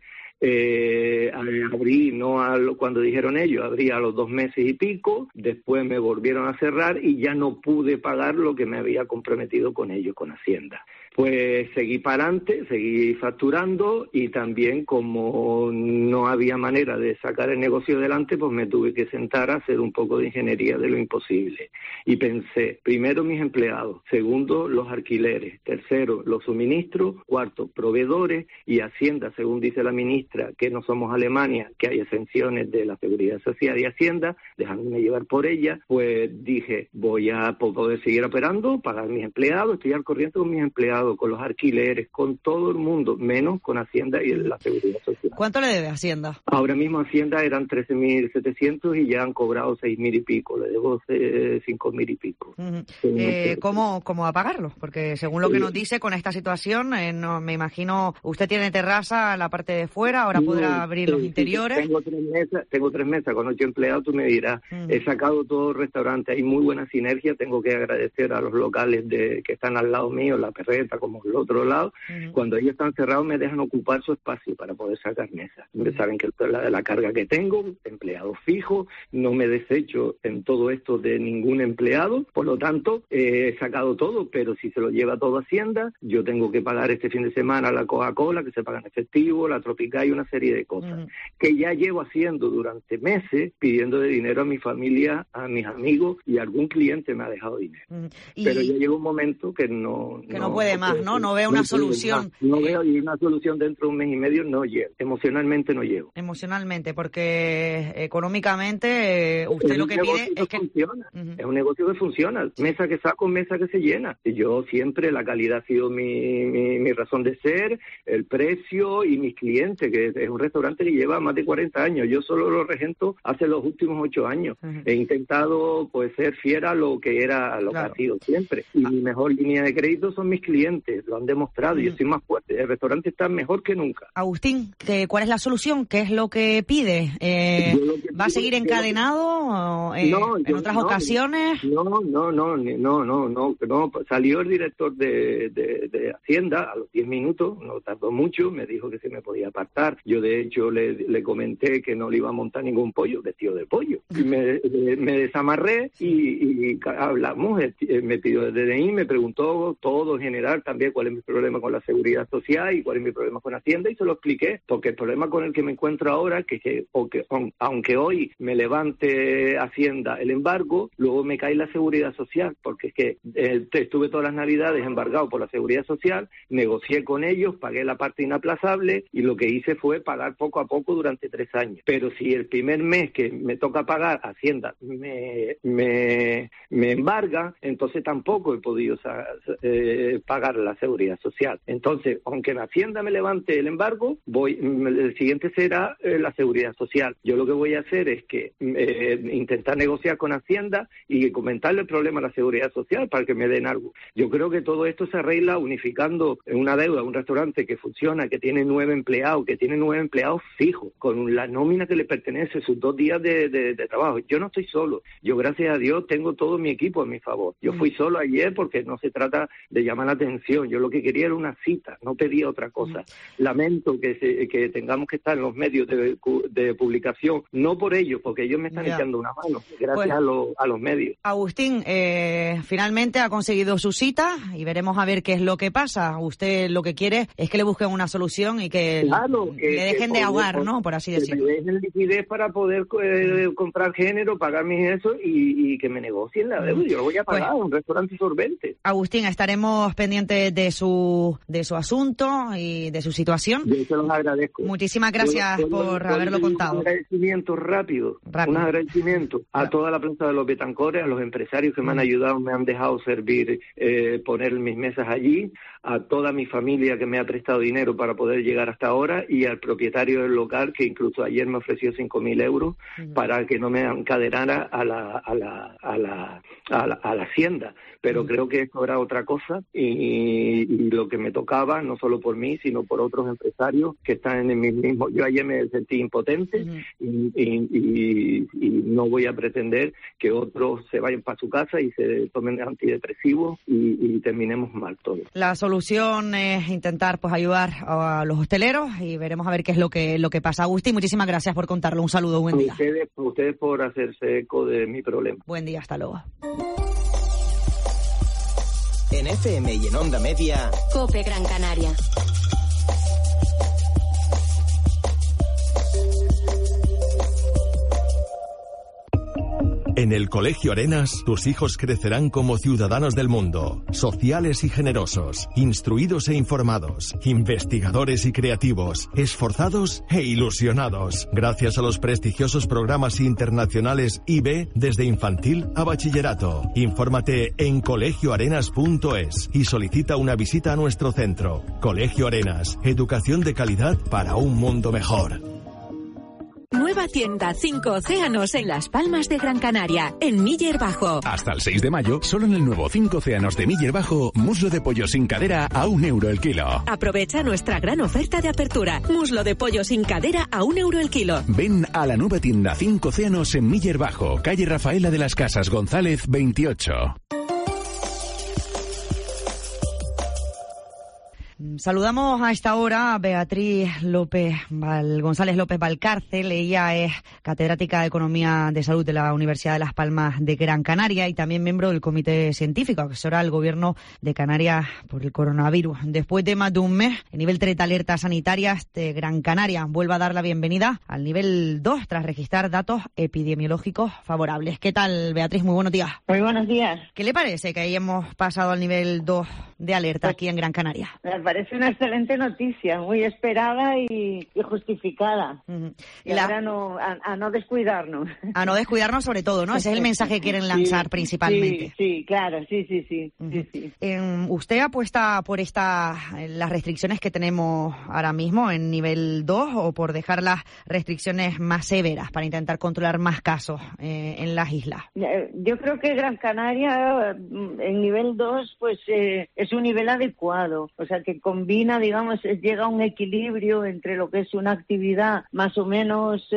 Abrí, cuando dijeron ellos, abrí a los 2 meses y pico, después me volvieron a cerrar y ya no pude pagar lo que me había comprometido con ellos, con Hacienda. Pues seguí para adelante, seguí facturando, y también como no había manera de sacar el negocio adelante, pues me tuve que sentar a hacer un poco de ingeniería de lo imposible. Y pensé, primero mis empleados, segundo los alquileres, tercero los suministros, cuarto proveedores, y Hacienda, según dice la ministra, que no somos Alemania, que hay exenciones de la Seguridad Social y Hacienda, dejándome llevar por ella, pues dije, voy a poder seguir operando, pagar mis empleados, estoy al corriente con mis empleados, con los alquileres, con todo el mundo, menos con Hacienda y la Seguridad Social. ¿Cuánto le debe Hacienda? Ahora mismo Hacienda eran 13.700 y ya han cobrado 6.000 y pico, le debo 5.000 y pico. ¿Cómo va a pagarlo? Porque según lo que nos dice, con esta situación, me imagino, usted tiene terraza en la parte de fuera, ahora podrá abrir los interiores. Tengo 3 mesas con 8 empleados, tú me dirás, he sacado todo el restaurante, hay muy buena sinergia, tengo que agradecer a los locales que están al lado mío, La Perreta, como el otro lado, cuando ellos están cerrados me dejan ocupar su espacio para poder sacar mesas. Saben que la carga que tengo, empleados fijos, no me desecho en todo esto de ningún empleado, por lo tanto he sacado todo, pero si se lo lleva todo Hacienda, yo tengo que pagar este fin de semana la Coca-Cola, que se paga en efectivo, la Tropical y una serie de cosas que ya llevo haciendo durante meses, pidiendo de dinero a mi familia, a mis amigos, y algún cliente me ha dejado dinero. Pero ya llega un momento que no puede más, ¿no? Veo una solución. No veo, y una solución dentro de 1 mes y medio no llego. Emocionalmente no llego. Emocionalmente, porque económicamente usted lo que pide es que funciona. Es un negocio que funciona. Mesa que saco, mesa que se llena. Y yo siempre, la calidad ha sido mi razón de ser, el precio y mis clientes, porque es un restaurante que lleva más de 40 años. Yo solo lo regento hace los últimos 8 años. He intentado pues ser fiel a lo que era, lo que ha sido siempre. Y mi mejor línea de crédito son mis clientes, lo han demostrado. Yo soy más fuerte. El restaurante está mejor que nunca. Agustín, ¿cuál es la solución? ¿Qué es lo que pide? ¿Va a seguir encadenado en otras ocasiones? No. Salió el director de Hacienda a los 10 minutos, no tardó mucho, me dijo que se me podía apartar. Yo, de hecho, le comenté que no le iba a montar ningún pollo, vestido de pollo. Y me desamarré y hablamos, me pidió el DNI, me preguntó todo en general, también cuál es mi problema con la seguridad social y cuál es mi problema con Hacienda, y se lo expliqué, porque el problema con el que me encuentro ahora es que aunque hoy me levante Hacienda el embargo, luego me cae la seguridad social, porque es que estuve todas las navidades embargado por la seguridad social, negocié con ellos, pagué la parte inaplazable y lo que hice fue pagar poco a poco durante 3 años. Pero si el primer mes que me toca pagar Hacienda me embarga, entonces tampoco he podido pagar la seguridad social. Entonces, aunque la Hacienda me levante el embargo, el siguiente será la seguridad social. Yo lo que voy a hacer es que intentar negociar con Hacienda y comentarle el problema a la seguridad social para que me den algo. Yo creo que todo esto se arregla unificando una deuda, un restaurante que funciona, que tiene 9 empleados fijos, con la nómina que le pertenece, sus 2 días de trabajo. Yo no estoy solo. Yo, gracias a Dios, tengo todo mi equipo a mi favor. Yo fui solo ayer porque no se trata de llamar la atención. Yo lo que quería era una cita, no pedía otra cosa. Lamento que tengamos que estar en los medios de publicación, no por ellos, porque ellos me están echando una mano, gracias a los medios. Agustín, finalmente ha conseguido su cita y veremos a ver qué es lo que pasa. Usted lo que quiere es que le busquen una solución y que le dejen de ahogar, ¿no? Por así decirlo. Que me dejen liquidez para poder comprar género, pagar mis eso y que me negocien la deuda. Yo lo voy a pagar, un restaurante solvente. Agustín, estaremos pendientes de su asunto y de su situación. Yo se los agradezco. Muchísimas gracias por haberlo contado. Un agradecimiento rápido. Un agradecimiento a toda la Plaza de los Betancores, a los empresarios que me han ayudado, me han dejado servir, poner mis mesas allí, a toda mi familia que me ha prestado dinero para poder llegar hasta ahora y al propietario del local que incluso ayer me ofreció 5.000 euros para que no me encadenara a la Hacienda. Pero creo que esto era otra cosa y lo que me tocaba, no solo por mí, sino por otros empresarios que están en mi mismo. Yo ayer me sentí impotente y no voy a pretender que otros se vayan para su casa y se tomen antidepresivos y terminemos mal todos. La solución es intentar pues ayudar a los hosteleros y veremos a ver qué es lo que pasa. Agustín, muchísimas gracias por contarlo. Un saludo, buen día. Ustedes por hacerse eco de mi problema. Buen día, hasta luego. En FM y en Onda Media, COPE Gran Canaria. En el Colegio Arenas, tus hijos crecerán como ciudadanos del mundo, sociales y generosos, instruidos e informados, investigadores y creativos, esforzados e ilusionados, gracias a los prestigiosos programas internacionales IB desde infantil a bachillerato. Infórmate en colegioarenas.es y solicita una visita a nuestro centro. Colegio Arenas, educación de calidad para un mundo mejor. Nueva tienda 5 Océanos en Las Palmas de Gran Canaria, en Miller Bajo. Hasta el 6 de mayo, solo en el nuevo 5 Océanos de Miller Bajo, muslo de pollo sin cadera a €1 el kilo. Aprovecha nuestra gran oferta de apertura. Muslo de pollo sin cadera a €1 el kilo. Ven a la nueva tienda 5 Océanos en Miller Bajo, calle Rafaela de las Casas González 28. Saludamos a esta hora a Beatriz González López Valcárcel. Ella es catedrática de Economía de Salud de la Universidad de Las Palmas de Gran Canaria y también miembro del Comité Científico, asesora al Gobierno de Canarias por el coronavirus. Después de más de un mes, el nivel 3 de alerta sanitaria de Gran Canaria vuelve a dar la bienvenida al nivel 2 tras registrar datos epidemiológicos favorables. ¿Qué tal, Beatriz? Muy buenos días. Muy buenos días. ¿Qué le parece que hayamos pasado al nivel 2 de alerta aquí en Gran Canaria? Me parece una excelente noticia, muy esperada y justificada. Y ahora a no descuidarnos. A no descuidarnos sobre todo, ¿no? Ese es el mensaje que quieren lanzar principalmente. Sí, claro, sí. ¿Usted apuesta por las restricciones que tenemos ahora mismo en nivel 2 o por dejar las restricciones más severas para intentar controlar más casos en las islas? Yo creo que Gran Canaria en nivel 2 pues es un nivel adecuado, o sea que combina, digamos, llega a un equilibrio entre lo que es una actividad más o menos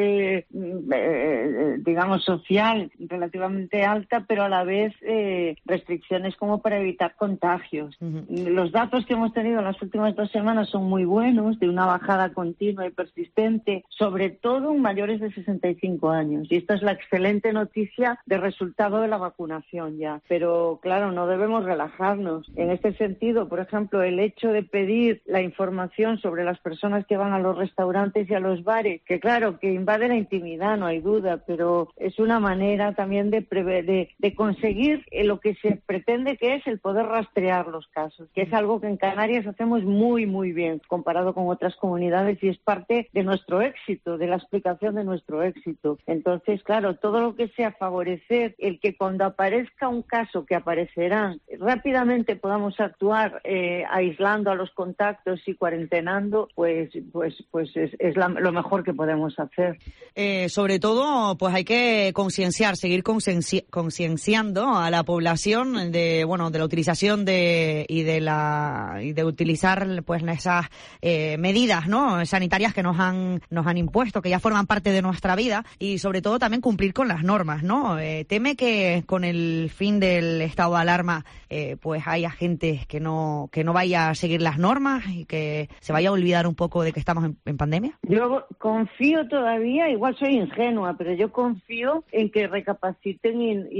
digamos social relativamente alta, pero a la vez restricciones como para evitar contagios. Los datos que hemos tenido en las últimas 2 semanas son muy buenos, de una bajada continua y persistente, sobre todo en mayores de 65 años. Y esta es la excelente noticia de resultado de la vacunación ya. Pero claro, no debemos relajarnos. En este sentido, por ejemplo, el hecho de pedir la información sobre las personas que van a los restaurantes y a los bares, que claro, que invade la intimidad, no hay duda, pero es una manera también de conseguir lo que se pretende, que es el poder rastrear los casos, que es algo que en Canarias hacemos muy, muy bien comparado con otras comunidades y es parte de nuestro éxito, de la explicación de nuestro éxito. Entonces, claro, todo lo que sea favorecer el que cuando aparezca un caso, que aparecerá, rápidamente podamos actuar aislando a los contactos y cuarentenando, pues es lo mejor que podemos hacer. Sobre todo, pues hay que seguir concienciando a la población de la utilización y de utilizar pues esas medidas, ¿no?, sanitarias que nos han impuesto, que ya forman parte de nuestra vida, y sobre todo también cumplir con las normas, ¿no? Teme que con el fin del estado de alarma pues haya gente que no vaya a seguir las normas y que se vaya a olvidar un poco de que estamos en pandemia. Yo confío todavía, igual soy ingenua, pero yo confío en que recapaciten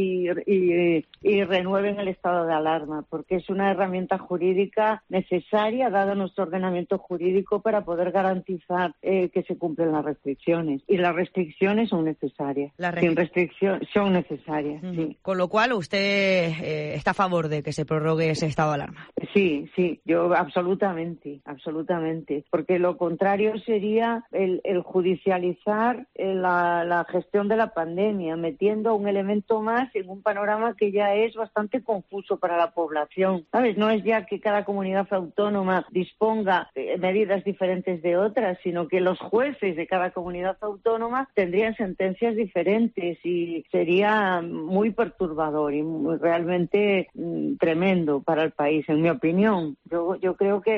y renueven el estado de alarma, porque es una herramienta jurídica necesaria, dado nuestro ordenamiento jurídico, para poder garantizar que se cumplen las restricciones. Y las restricciones son necesarias. Sin restricción son necesarias, sí. Con lo cual, usted está a favor de que se prorrogue ese estado de alarma. Sí, yo absolutamente, porque lo contrario sería el judicializar la gestión de la pandemia, metiendo un elemento más en un panorama que ya es bastante confuso para la población, ¿sabes? No es ya que cada comunidad autónoma disponga de medidas diferentes de otras, sino que los jueces de cada comunidad autónoma tendrían sentencias diferentes y sería muy perturbador y realmente tremendo para el país, en mi opinión. Yo creo que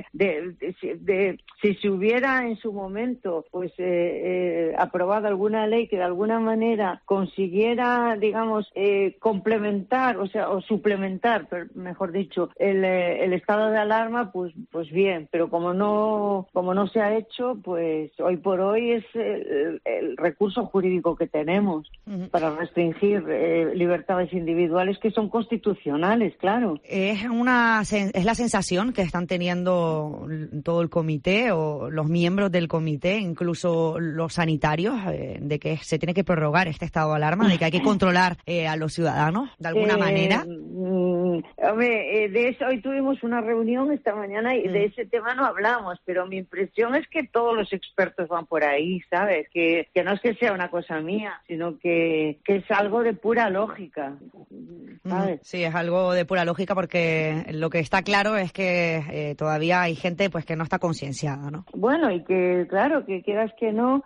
si se hubiera en su momento pues aprobado alguna ley que de alguna manera consiguiera, digamos, complementar, o suplementar, mejor dicho, el estado de alarma, pues bien, pero como no se ha hecho, pues hoy por hoy es el recurso jurídico que tenemos para restringir libertades individuales que son constitucionales, claro. Es la sensación que están teniendo todo el comité o los miembros del comité, incluso los sanitarios, de que se tiene que prorrogar este estado de alarma, de que hay que controlar a los ciudadanos de alguna manera. Hombre, de eso hoy tuvimos una reunión esta mañana y de ese tema no hablamos, pero mi impresión es que todos los expertos van por ahí, ¿sabes? Que no es que sea una cosa mía, sino que es algo de pura lógica, ¿sabes? Sí, es algo de pura lógica, porque lo que está claro es que todavía hay gente pues que no está concienciada, ¿no? Bueno, y que claro, que quieras que no,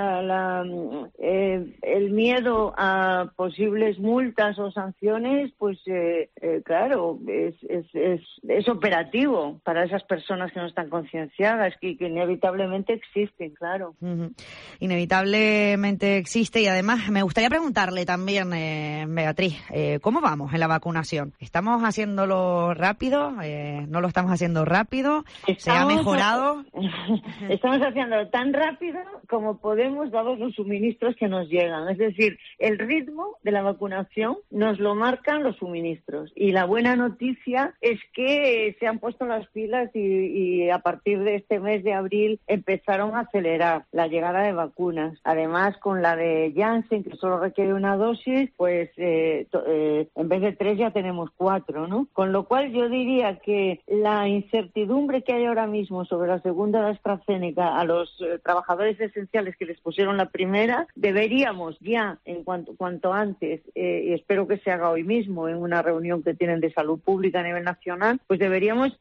el miedo a posibles multas o sanciones, pues claro, es operativo para esas personas que no están concienciadas, que inevitablemente existen, claro. Inevitablemente existe, y además me gustaría preguntarle también, Beatriz, ¿cómo vamos en la vacunación? ¿Estamos haciéndolo rápido? ¿No lo estamos haciendo rápido? ¿Se ha mejorado? Estamos haciéndolo tan rápido como podemos, dados los suministros que nos llegan. Es decir, el ritmo de la vacunación nos lo marcan los suministros. Y la buena noticia es que se han puesto las pilas y a partir de este mes de abril empezaron a acelerar la llegada de vacunas. Además, con la de Janssen, que solo requiere una dosis, pues en vez vez de 3 ya tenemos 4, ¿no? Con lo cual yo diría que la incertidumbre que hay ahora mismo sobre la segunda de AstraZeneca a los trabajadores esenciales que les pusieron la primera, deberíamos ya, en cuanto antes, y espero que se haga hoy mismo en una reunión que tienen de salud pública a nivel nacional, pues deberíamos,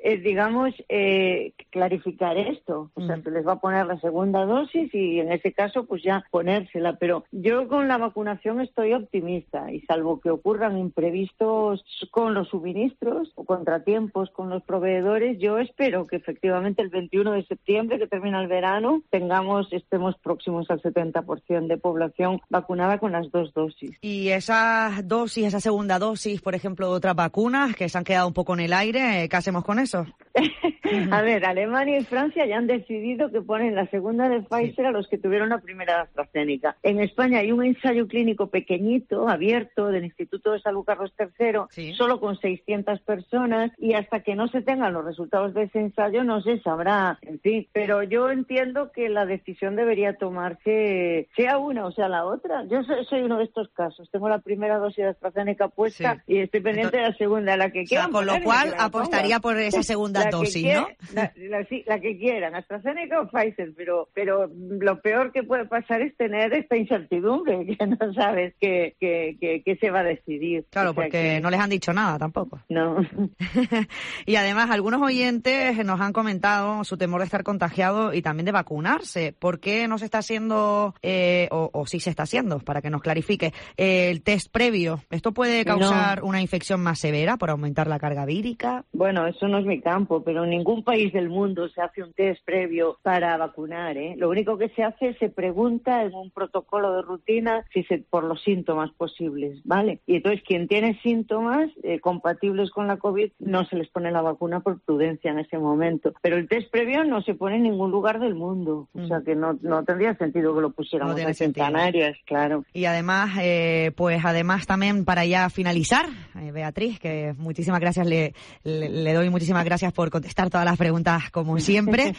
clarificar esto. O sea, se les va a poner la segunda dosis y en ese caso, pues ya ponérsela. Pero yo con la vacunación estoy optimista y salvo que ocurran imprevistos con los suministros o contratiempos con los proveedores, yo espero que efectivamente el 21 de septiembre, que termina el verano, estemos próximos al 70% de población vacunada con las 2 dosis. Y esa segunda dosis, por ejemplo, de otras vacunas que se han quedado un poco en el aire, ¿qué hacemos con eso? A ver, Alemania y Francia ya han decidido que ponen la segunda de Pfizer a los que tuvieron la primera de AstraZeneca. En España hay un ensayo clínico pequeñito, abierto, del Instituto de Salud Carlos III, solo con 600 personas, y hasta que no se tengan los resultados de ese ensayo no se sabrá, en fin. Pero yo entiendo que la decisión debería tomarse, sea una o sea la otra. Yo soy uno de estos casos. Tengo la primera dosis de AstraZeneca puesta y estoy pendiente de la segunda, la que quieran. O sea, con lo cual apostaría por esa segunda dosis, ¿no? La que quieran, AstraZeneca o Pfizer, pero lo peor que puede pasar es tener esta incertidumbre, que no sabes qué se va a decidir. Claro, o sea, porque no les han dicho nada tampoco. No. Y además, algunos oyentes nos han comentado su temor de estar contagiado y también de vacunarse. ¿Por qué no se está haciendo, o sí se está haciendo, para que nos clarifique, el test previo? ¿Esto puede causar una infección más severa por aumentar la carga vírica? Bueno, eso no es mi campo, pero en ningún país del mundo se hace un test previo para vacunar, ¿eh? Lo único que se hace, se pregunta en un protocolo de rutina por los síntomas posibles, ¿vale? Y entonces quien tiene síntomas compatibles con la COVID no se les pone la vacuna por prudencia en ese momento. Pero el test previo no se pone en ningún lugar del mundo. O sea que no tendría sentido que lo pusiéramos aquí en Canarias, claro. Y además, además también para ya finalizar, Beatriz, que muchísimas gracias, le doy muchísimas gracias por contestar todas las preguntas como siempre.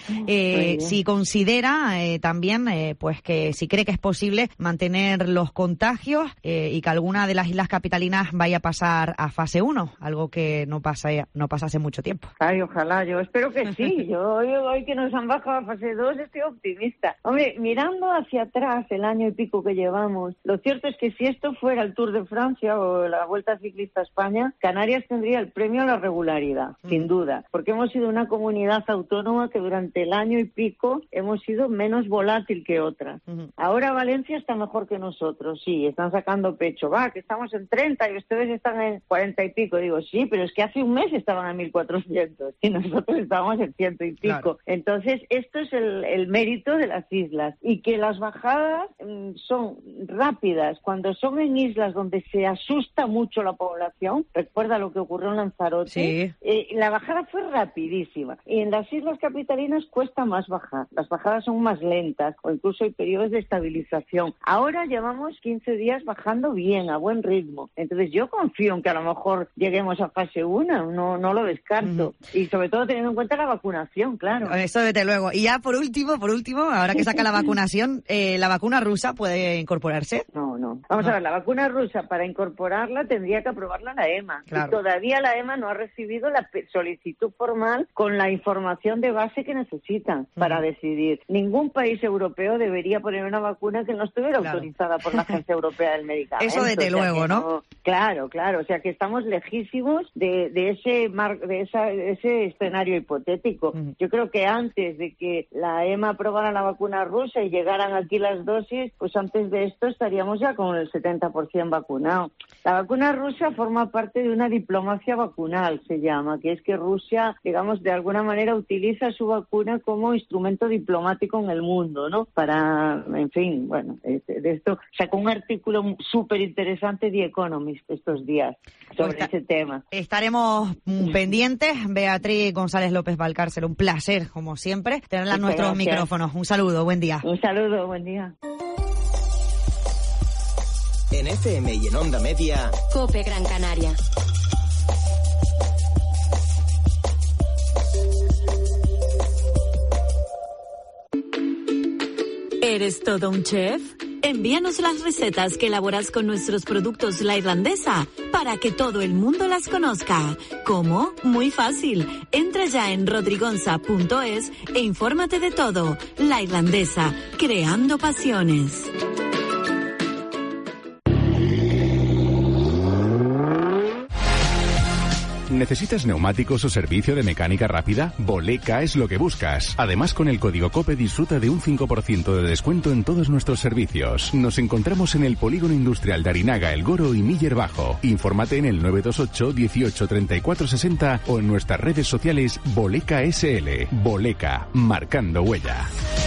Si considera también, pues que si cree que es posible mantener los contagios y que alguna de las islas capitalinas vaya a pasar a fase 1, algo que no pasa hace mucho tiempo. Ay, ojalá, yo espero que sí. Yo hoy que nos han bajado a fase 2 estoy optimista. Hombre, mirando hacia atrás el año y pico que llevamos, lo cierto es que si esto fuera el Tour de Francia o la Vuelta Ciclista a España, Canarias tendría el premio a la regularidad, sin duda, porque hemos sido una comunidad autónoma que durante el año y pico hemos sido menos volátil que otras. Ahora Valencia está mejor que nosotros, sí, están sacando pecho, que estamos en 30 y ustedes están en 40 y pico. Digo, sí, pero es que hace un mes estaban en 1.400 y nosotros estábamos en 100 y pico. Claro. Entonces, esto es el mérito de las islas, y que las bajadas son rápidas. Cuando son en islas donde se asusta mucho la población, recuerda lo que ocurrió en Lanzarote, la bajada fue rapidísima. Y en las islas capitalinas cuesta más bajar. Las bajadas son más lentas o incluso hay periodos de estabilización. Ahora llevamos 15 días bajando bien, a buen ritmo. Entonces yo confío en que a lo mejor lleguemos a fase 1, no lo descarto. Y sobre todo teniendo en cuenta la vacunación, claro. Eso desde luego. Y ya por último, ahora que saca la vacunación, ¿la vacuna rusa puede incorporarse? No. Vamos a ver, la vacuna rusa para incorporarla tendría que aprobarla la EMA. Claro. Y todavía la EMA no ha recibido la solicitud formal con la información de base que necesitan para decidir. Ningún país europeo debería poner una vacuna que no estuviera autorizada por la Agencia Europea del Medicamento. Eso desde luego, ¿no? Claro. O sea que estamos lejísimos de ese escenario hipotético. Yo creo que antes de que la EMA aprobara la vacuna rusa y llegaran aquí las dosis, pues antes de esto estaríamos ya con el 70% vacunado. La vacuna rusa forma parte de una diplomacia vacunal, se llama, que es que Rusia, digamos, de alguna manera utiliza su vacuna como instrumento diplomático en el mundo, ¿no? Para, en fin, bueno, de esto sacó un artículo súper interesante de Economist estos días sobre ese tema. Estaremos pendientes. Beatriz González López Valcárcel, un placer, como siempre, tenerla en nuestros micrófonos. Un saludo, buen día. Un saludo, buen día. En FM y en Onda Media, COPE Gran Canaria. ¿Eres todo un chef? Envíanos las recetas que elaboras con nuestros productos La Irlandesa para que todo el mundo las conozca. ¿Cómo? Muy fácil. Entra ya en rodrigonza.es e infórmate de todo. La Irlandesa, creando pasiones. ¿Necesitas neumáticos o servicio de mecánica rápida? Boleca es lo que buscas. Además, con el código COPE disfruta de un 5% de descuento en todos nuestros servicios. Nos encontramos en el Polígono Industrial de Arinaga, El Goro y Miller Bajo. Infórmate en el 928 18 34 60 o en nuestras redes sociales Boleca SL. Boleca, marcando huella.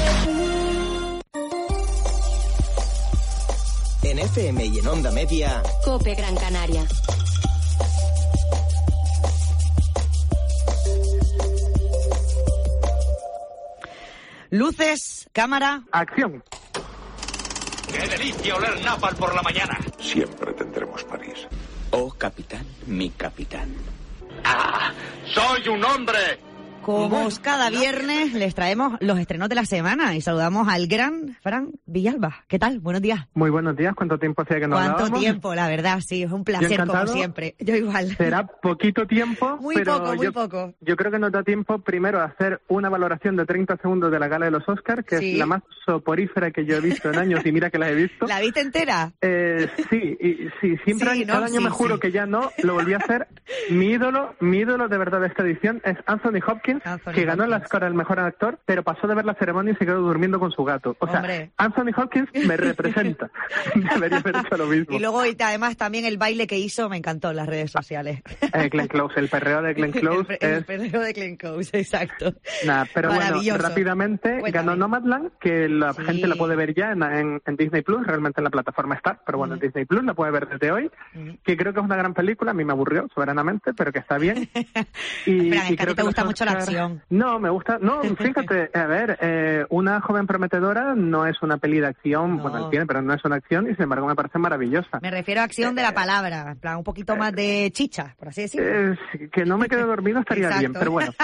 En FM y en Onda Media, COPE Gran Canaria. Luces, cámara, acción. ¡Qué delicia oler napal por la mañana! Siempre tendremos París. Oh, capitán, mi capitán. ¡Ah! ¡Soy un hombre! Como cada viernes les traemos los estrenos de la semana y saludamos al gran Fran Villalba. ¿Qué tal? Buenos días. Muy buenos días. ¿Cuánto tiempo hacía que no hablábamos? ¿Cuánto tiempo? La verdad, sí, es un placer como siempre. Yo igual. Será poquito tiempo, muy poco. Yo creo que nos da tiempo primero a hacer una valoración de 30 segundos de la gala de los Oscars, que es la más soporífera que yo he visto en años y mira que la he visto. ¿La viste entera? Sí, siempre cada año me juro que ya no, lo volví a hacer. Mi ídolo de verdad de esta edición es Anthony Hopkins, que ganó el Oscar al mejor actor, pero pasó de ver la ceremonia y se quedó durmiendo con su gato. O sea, Anthony Hopkins me representa. Debería haber hecho lo mismo. Y luego, además, también el baile que hizo me encantó en las redes sociales. Glenn Close, el perreo de Glenn Close. El perreo de Glenn Close, exacto. Pero bueno, rápidamente ganó Nomadland, que la gente la puede ver ya en Disney Plus, realmente en la plataforma está, pero bueno, en Disney Plus la puede ver desde hoy, que creo que es una gran película, a mí me aburrió soberanamente, pero que está bien. Y creo que te gusta mucho la acción. No, me gusta, fíjate, a ver, Una joven prometedora no es una peli de acción, bueno, tiene, pero no es una acción y sin embargo me parece maravillosa. Me refiero a acción de la palabra, en plan un poquito más de chicha, por así decirlo. Que no me quede dormido estaría bien, pero bueno.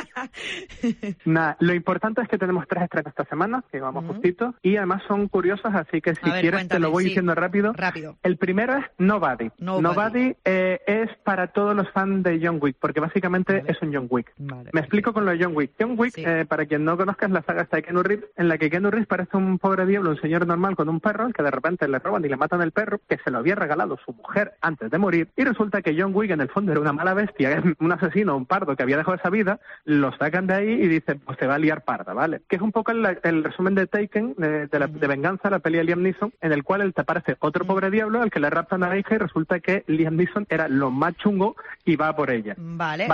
Lo importante es que tenemos 3 estrenos esta semana, que vamos justito, y además son curiosos, así que si quieres te lo voy diciendo rápido. El primero es Nobody. Nobody es para todos los fans de John Wick, porque básicamente es un John Wick. Me explico con lo de John Wick. John Wick, para quien no conozca, es la saga esta de Keanu Reeves, en la que Keanu Reeves parece un pobre diablo, un señor normal con un perro, que de repente le roban y le matan el perro, que se lo había regalado su mujer antes de morir, y resulta que John Wick en el fondo era una mala bestia, un asesino, un pardo que había dejado esa vida, lo sacan de ahí y dicen, pues te va a liar parda, ¿vale? Que es un poco el resumen de Taken, de Venganza, la peli de Liam Neeson, en el cual él te aparece otro pobre diablo al que le raptan a la hija y resulta que Liam Neeson era lo más chungo y va por ella. Vale.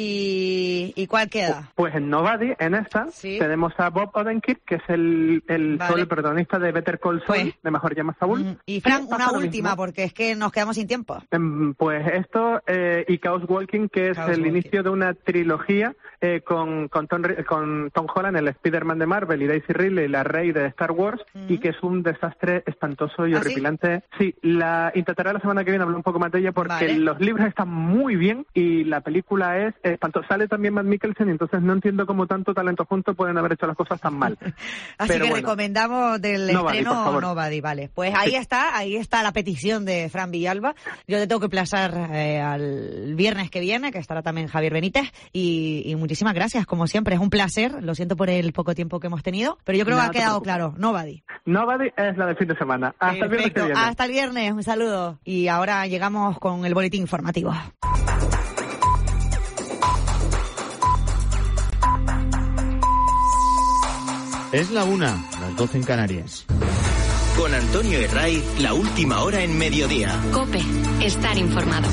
¿Y cuál queda? Pues en Nobody, en esta, tenemos a Bob Odenkirk, que es el protagonista de Better Call Saul, de Mejor Llama Saúl. Y Frank, una última, porque es que nos quedamos sin tiempo. Pues esto, y Chaos Walking, que es el inicio de una trilogía con Tom Holland, el Spider-Man de Marvel, y Daisy Ridley, la Rey de Star Wars, y que es un desastre espantoso y horripilante. Sí, intentaré la semana que viene hablar un poco más de ella, porque los libros están muy bien y la película es espantosa. Sale también Matt Mikkelsen, entonces no entiendo cómo tanto talento junto pueden haber hecho las cosas tan mal. Así que recomendamos del estreno Nobody, vale. Pues ahí está la petición de Fran Villalba. Yo te tengo que plazar al viernes que viene, que estará también Javier Benítez, y muchísimas gracias, como siempre, es un placer. Lo siento por el poco tiempo que hemos tenido, pero yo creo que ha quedado claro. Nobody es la del fin de semana. Hasta el viernes que viene. Hasta el viernes, un saludo. Y ahora llegamos con el boletín informativo. Es la 1, las 12 en Canarias. Con Antonio Herray, la última hora en mediodía. COPE, estar informado.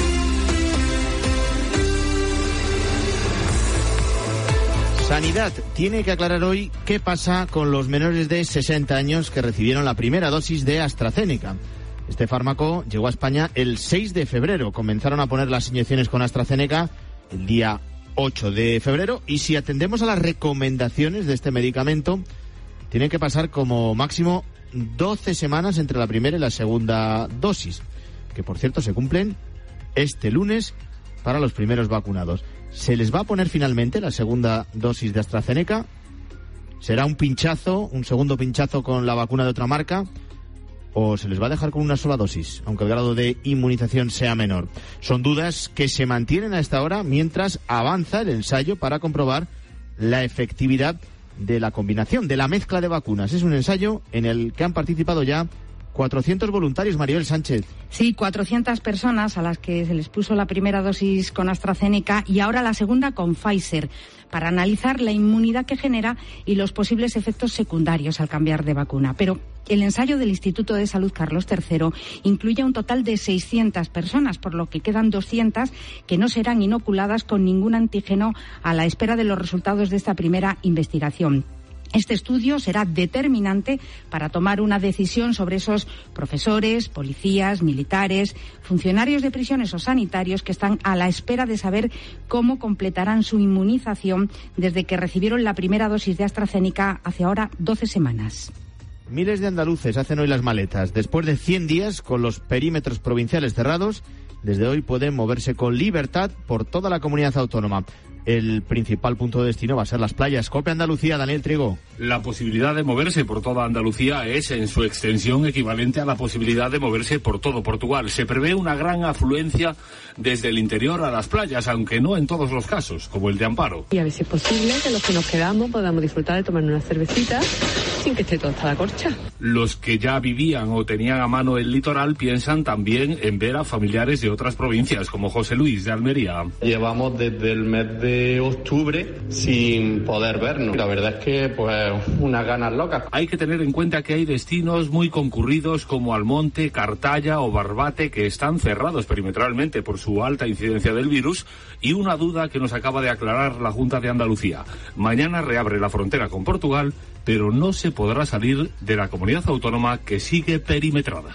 Sanidad tiene que aclarar hoy qué pasa con los menores de 60 años que recibieron la primera dosis de AstraZeneca. Este fármaco llegó a España el 6 de febrero. Comenzaron a poner las inyecciones con AstraZeneca el día 8 de febrero. Y si atendemos a las recomendaciones de este medicamento, tiene que pasar como máximo 12 semanas entre la primera y la segunda dosis, que por cierto se cumplen este lunes para los primeros vacunados. ¿Se les va a poner finalmente la segunda dosis de AstraZeneca? ¿Será un pinchazo, un segundo pinchazo con la vacuna de otra marca? o se les va a dejar con una sola dosis, aunque el grado de inmunización sea menor. Son dudas que se mantienen a esta hora mientras avanza el ensayo para comprobar la efectividad de la combinación, de la mezcla de vacunas. Es un ensayo en el que han participado ya 400 voluntarios, Maribel Sánchez. Sí, 400 personas a las que se les puso la primera dosis con AstraZeneca y ahora la segunda con Pfizer, para analizar la inmunidad que genera y los posibles efectos secundarios al cambiar de vacuna. Pero el ensayo del Instituto de Salud Carlos III incluye un total de 600 personas, por lo que quedan 200 que no serán inoculadas con ningún antígeno a la espera de los resultados de esta primera investigación. Este estudio será determinante para tomar una decisión sobre esos profesores, policías, militares, funcionarios de prisiones o sanitarios que están a la espera de saber cómo completarán su inmunización desde que recibieron la primera dosis de AstraZeneca hace ahora 12 semanas. Miles de andaluces hacen hoy las maletas. Después de 100 días con los perímetros provinciales cerrados, desde hoy pueden moverse con libertad por toda la comunidad autónoma. El principal punto de destino va a ser las playas. COPE Andalucía, Daniel Trigo. La posibilidad de moverse por toda Andalucía es en su extensión equivalente a la posibilidad de moverse por todo Portugal. Se prevé una gran afluencia desde el interior a las playas, aunque no en todos los casos, como el de Amparo. Y a ver si es posible que los que nos quedamos podamos disfrutar de tomarnos una cervecita sin que esté todo hasta la corcha. Los que ya vivían o tenían a mano el litoral piensan también en ver a familiares de otras provincias, como José Luis de Almería. Llevamos desde el mes de octubre sin poder vernos. La verdad es que, pues, unas ganas locas. Hay que tener en cuenta que hay destinos muy concurridos como Almonte, Cartaya o Barbate que están cerrados perimetralmente por su alta incidencia del virus, y una duda que nos acaba de aclarar la Junta de Andalucía. Mañana reabre la frontera con Portugal, pero no se podrá salir de la comunidad autónoma que sigue perimetrada.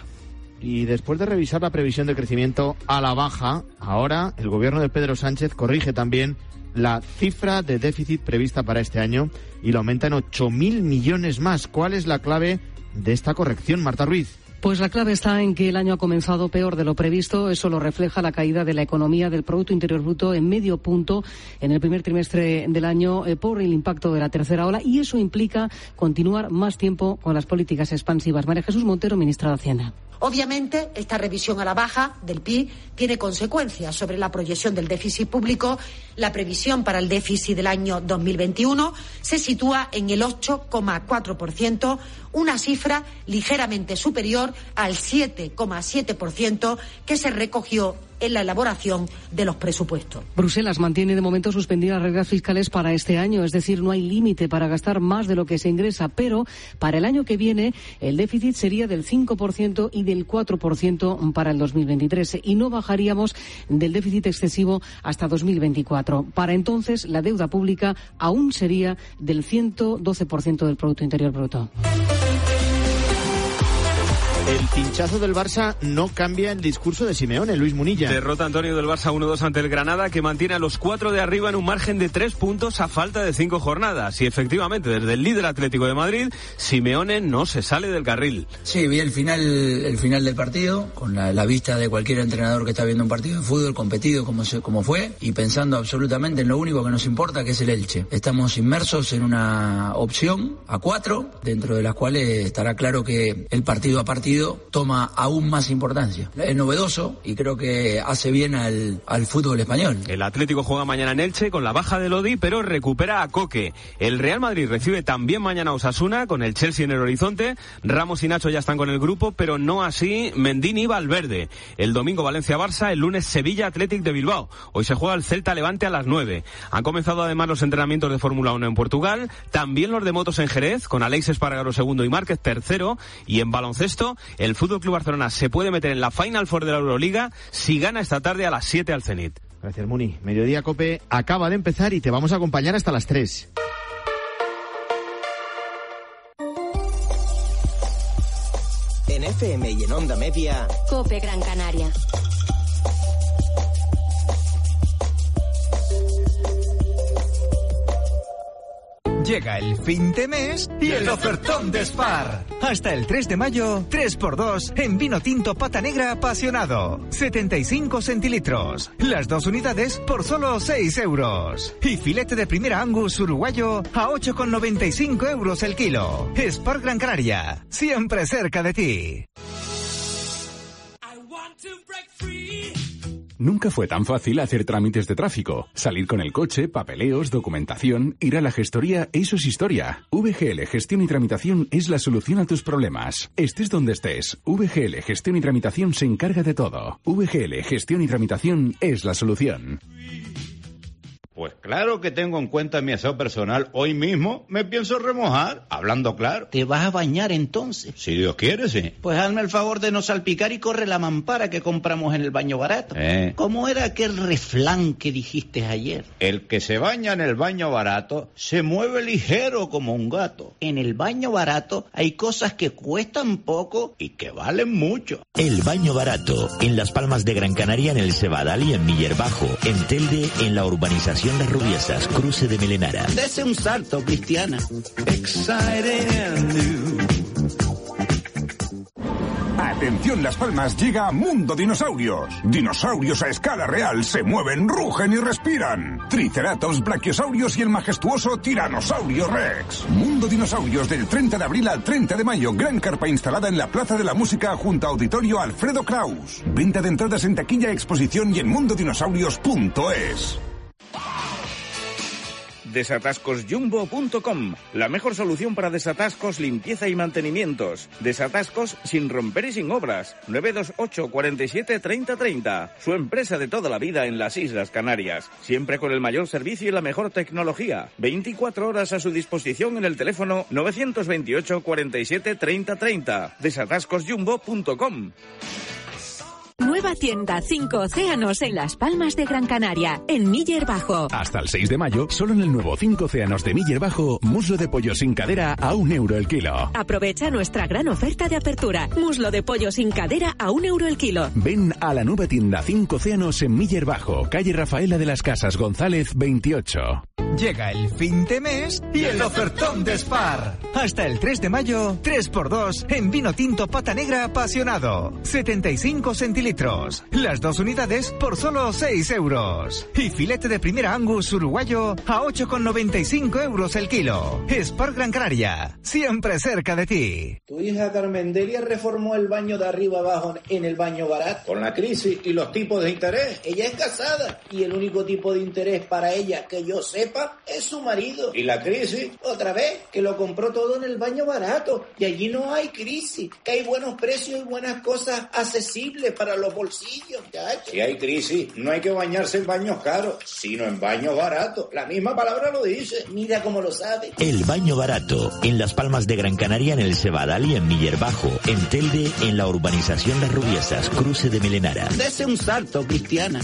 Y después de revisar la previsión de crecimiento a la baja, ahora el gobierno de Pedro Sánchez corrige también la cifra de déficit prevista para este año y lo aumenta en 8.000 millones más. ¿Cuál es la clave de esta corrección, Marta Ruiz? Pues la clave está en que el año ha comenzado peor de lo previsto. Eso lo refleja la caída de la economía, del Producto Interior Bruto, en medio punto en el primer trimestre del año por el impacto de la tercera ola, y eso implica continuar más tiempo con las políticas expansivas. María Jesús Montero, ministra de Hacienda. Obviamente, esta revisión a la baja del PIB tiene consecuencias sobre la proyección del déficit público. La previsión para el déficit del año 2021 se sitúa en el 8,4%, una cifra ligeramente superior al 7,7% que se recogió en la elaboración de los presupuestos. Bruselas mantiene de momento suspendidas las reglas fiscales para este año, es decir, no hay límite para gastar más de lo que se ingresa, pero para el año que viene el déficit sería del 5% y del 4% para el 2023, y no bajaríamos del déficit excesivo hasta 2024. Para entonces la deuda pública aún sería del 112% del Producto Interior Bruto. El pinchazo del Barça no cambia el discurso de Simeone, Luis Munilla. Derrota Antonio del Barça 1-2 ante el Granada, que mantiene a los 4 de arriba en un margen de 3 puntos a falta de 5 jornadas. Y efectivamente, desde el líder Atlético de Madrid, Simeone no se sale del carril. Sí, vi el final del partido, con la vista de cualquier entrenador que está viendo un partido de fútbol competido como fue, y pensando absolutamente en lo único que nos importa, que es el Elche. Estamos inmersos en una opción a 4, dentro de las cuales estará claro que el partido a partido toma aún más importancia. Es novedoso y creo que hace bien al fútbol español. El Atlético juega mañana en Elche con la baja de Lodi, pero recupera a Coque. El Real Madrid recibe también mañana a Osasuna, con el Chelsea en el horizonte. Ramos y Nacho ya están con el grupo, pero no así Mendy y Valverde. El domingo Valencia-Barça, el lunes Sevilla-Athletic de Bilbao. Hoy se juega el Celta-Levante a las 9. Han comenzado además los entrenamientos de Fórmula 1 en Portugal, también los de motos en Jerez, con Aleix Espargaro segundo y Márquez tercero. Y en baloncesto, el Fútbol Club Barcelona se puede meter en la Final Four de la Euroliga si gana esta tarde a las 7 al Zenit. Gracias, Muni. Mediodía Cope acaba de empezar y te vamos a acompañar hasta las 3. En FM y en Onda Media, Cope Gran Canaria. Llega el fin de mes y el ofertón de Spar. Hasta el 3 de mayo, 3x2 en vino tinto pata negra apasionado. 75 centilitros. Las 2 unidades por solo 6 euros. Y filete de primera Angus uruguayo a 8,95 euros el kilo. Spar Gran Canaria, siempre cerca de ti. Nunca fue tan fácil hacer trámites de tráfico. Salir con el coche, papeleos, documentación, ir a la gestoría, eso es historia. VGL Gestión y Tramitación es la solución a tus problemas. Estés donde estés, VGL Gestión y Tramitación se encarga de todo. VGL Gestión y Tramitación es la solución. Pues claro que tengo en cuenta mi aseo personal. Hoy mismo me pienso remojar, hablando claro. ¿Te vas a bañar entonces? Si Dios quiere, sí. Pues hazme el favor de no salpicar y corre la mampara que compramos en el baño barato. ¿Cómo era aquel refrán que dijiste ayer? El que se baña en el baño barato se mueve ligero como un gato. En el baño barato hay cosas que cuestan poco y que valen mucho. El baño barato, en Las Palmas de Gran Canaria, en el Cebadal y en Miller Bajo. En Telde, en la urbanización Las Rubiesas, cruce de Melenara. Dese un salto, Cristiana. Atención Las Palmas, llega Mundo Dinosaurios. Dinosaurios a escala real se mueven, rugen y respiran. Triceratops, brachiosaurios y el majestuoso Tiranosaurio Rex. Mundo Dinosaurios del 30 de abril al 30 de mayo. Gran carpa instalada en la Plaza de la Música junto a Auditorio Alfredo Kraus. Venta de entradas en taquilla, exposición y en mundodinosaurios.es. Desatascosjumbo.com, la mejor solución para desatascos, limpieza y mantenimientos. Desatascos sin romper y sin obras. 928 47 30 30. Su empresa de toda la vida en las Islas Canarias. Siempre con el mayor servicio y la mejor tecnología. 24 horas a su disposición en el teléfono 928 47 30 30. Desatascosjumbo.com. Nueva tienda 5 Océanos en Las Palmas de Gran Canaria, en Miller Bajo. Hasta el 6 de mayo, solo en el nuevo 5 Océanos de Miller Bajo, muslo de pollo sin cadera a €1 el kilo. Aprovecha nuestra gran oferta de apertura. Muslo de pollo sin cadera a €1 el kilo. Ven a la nueva tienda 5 Océanos en Miller Bajo, calle Rafaela de las Casas González 28. Llega el fin de mes y el ofertón de Spar. Hasta el 3 de mayo, 3x2 en vino tinto pata negra apasionado. 75 centilitros. Las 2 unidades por solo 6 euros. Y filete de primera Angus uruguayo a 8,95 euros el kilo. Spar Gran Canaria, siempre cerca de ti. Tu hija Carmendelia reformó el baño de arriba abajo en el baño barato. Con la crisis y los tipos de interés. Ella es casada y el único tipo de interés para ella que yo sepa es su marido. ¿Y la crisis? Otra vez, que lo compró todo en el baño barato. Y allí no hay crisis, que hay buenos precios y buenas cosas accesibles para los bolsillos, chacho. Si hay crisis, no hay que bañarse en baños caros, sino en baños baratos. La misma palabra lo dice. Mira cómo lo sabe. El baño barato, en Las Palmas de Gran Canaria, en el Cebadal y en Miller Bajo. En Telde, en la urbanización Las Rubiesas, cruce de Melenara. Dese un salto, Cristiana.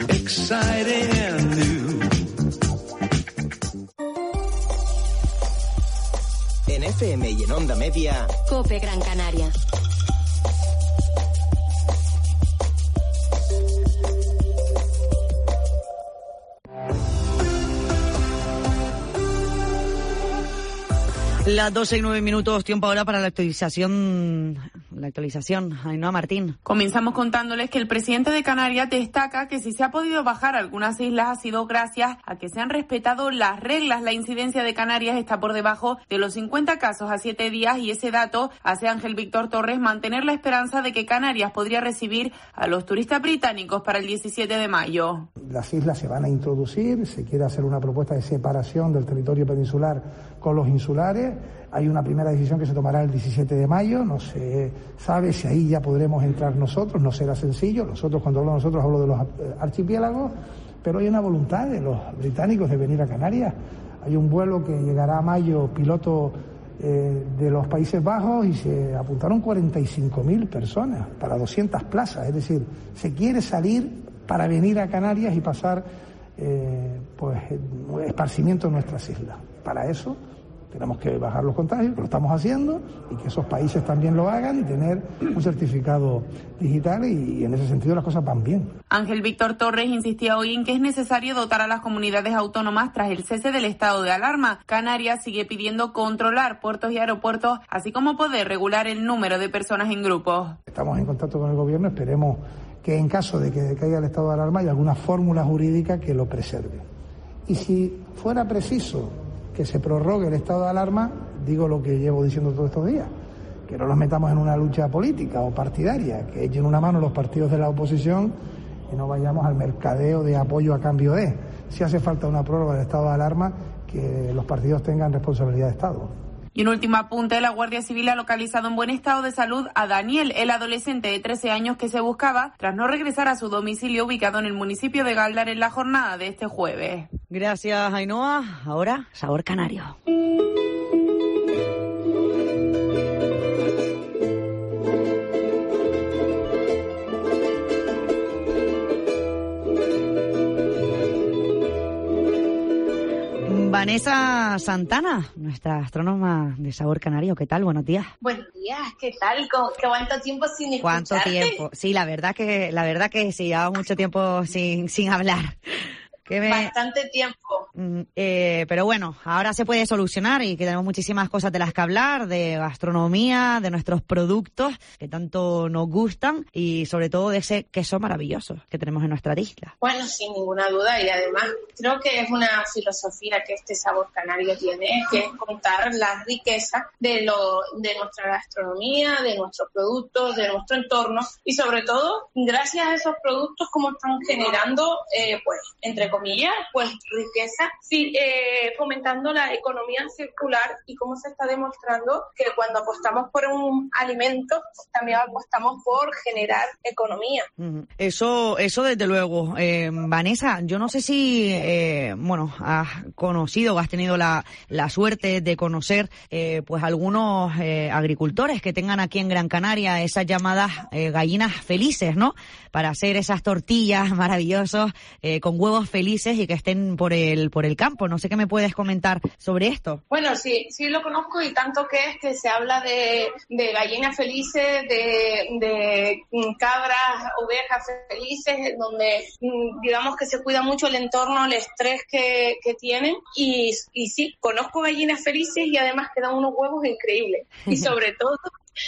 En FM y en Onda Media, COPE Gran Canaria. Las 12:09, tiempo ahora para la actualización, Ainhoa Martín. Comenzamos contándoles que el presidente de Canarias destaca que si se ha podido bajar algunas islas ha sido gracias a que se han respetado las reglas. La incidencia de Canarias está por debajo de los 50 casos a 7 días y ese dato hace a Ángel Víctor Torres mantener la esperanza de que Canarias podría recibir a los turistas británicos para el 17 de mayo. Las islas se van a introducir, se quiere hacer una propuesta de separación del territorio peninsular con los insulares. Hay una primera decisión que se tomará el 17 de mayo, no se sabe si ahí ya podremos entrar nosotros, no será sencillo. Nosotros, cuando hablo de nosotros, hablo de los archipiélagos, pero hay una voluntad de los británicos de venir a Canarias. Hay un vuelo que llegará a mayo, piloto de los Países Bajos, y se apuntaron 45.000 personas para 200 plazas. Es decir, se quiere salir para venir a Canarias y pasar esparcimiento en nuestras islas. Para eso Tenemos que bajar los contagios, que lo estamos haciendo, y que esos países también lo hagan y tener un certificado digital, y en ese sentido las cosas van bien. Ángel Víctor Torres insistía hoy en que es necesario dotar a las comunidades autónomas tras el cese del estado de alarma. Canarias sigue pidiendo controlar puertos y aeropuertos, así como poder regular el número de personas en grupos. Estamos en contacto con el gobierno, esperemos que en caso de que caiga el estado de alarma haya alguna fórmula jurídica que lo preserve. Y si fuera preciso que se prorrogue el estado de alarma, digo lo que llevo diciendo todos estos días, que no nos metamos en una lucha política o partidaria, que echen una mano los partidos de la oposición y no vayamos al mercadeo de apoyo a cambio de. Si hace falta una prórroga del estado de alarma, que los partidos tengan responsabilidad de Estado. Y un último apunte, la Guardia Civil ha localizado en buen estado de salud a Daniel, el adolescente de 13 años que se buscaba tras no regresar a su domicilio ubicado en el municipio de Galdar en la jornada de este jueves. Gracias, Ainhoa. Ahora, sabor canario. Vanessa Santana, nuestra astrónoma de sabor canario. ¿Qué tal? Buenos días. Buenos días, ¿qué tal? ¿Qué cuánto tiempo sin escucharte? ¿Cuánto tiempo? Sí, la verdad que sí, llevamos mucho tiempo sin hablar. Bastante tiempo. Pero bueno, ahora se puede solucionar y que tenemos muchísimas cosas de las que hablar, de gastronomía, de nuestros productos que tanto nos gustan y sobre todo de ese queso maravilloso que tenemos en nuestra isla. Bueno, sin ninguna duda, y además creo que es una filosofía que este sabor canario tiene, que es contar la riqueza de nuestra gastronomía, de nuestros productos, de nuestro entorno y sobre todo, gracias a esos productos, cómo están generando, pues, entre comillas, pues riqueza, fomentando la economía circular y cómo se está demostrando que cuando apostamos por un alimento, también apostamos por generar economía. Eso desde luego. Vanessa, yo no sé si, has conocido o has tenido la suerte de conocer, pues algunos agricultores que tengan aquí en Gran Canaria esas llamadas gallinas felices, ¿no? Para hacer esas tortillas maravillosas con huevos felices y que estén por el campo. No sé qué me puedes comentar sobre esto. Bueno, sí lo conozco y tanto que se habla de gallinas felices, de cabras, ovejas felices, donde digamos que se cuida mucho el entorno, el estrés que tienen y sí, conozco gallinas felices y además que dan unos huevos increíbles y sobre todo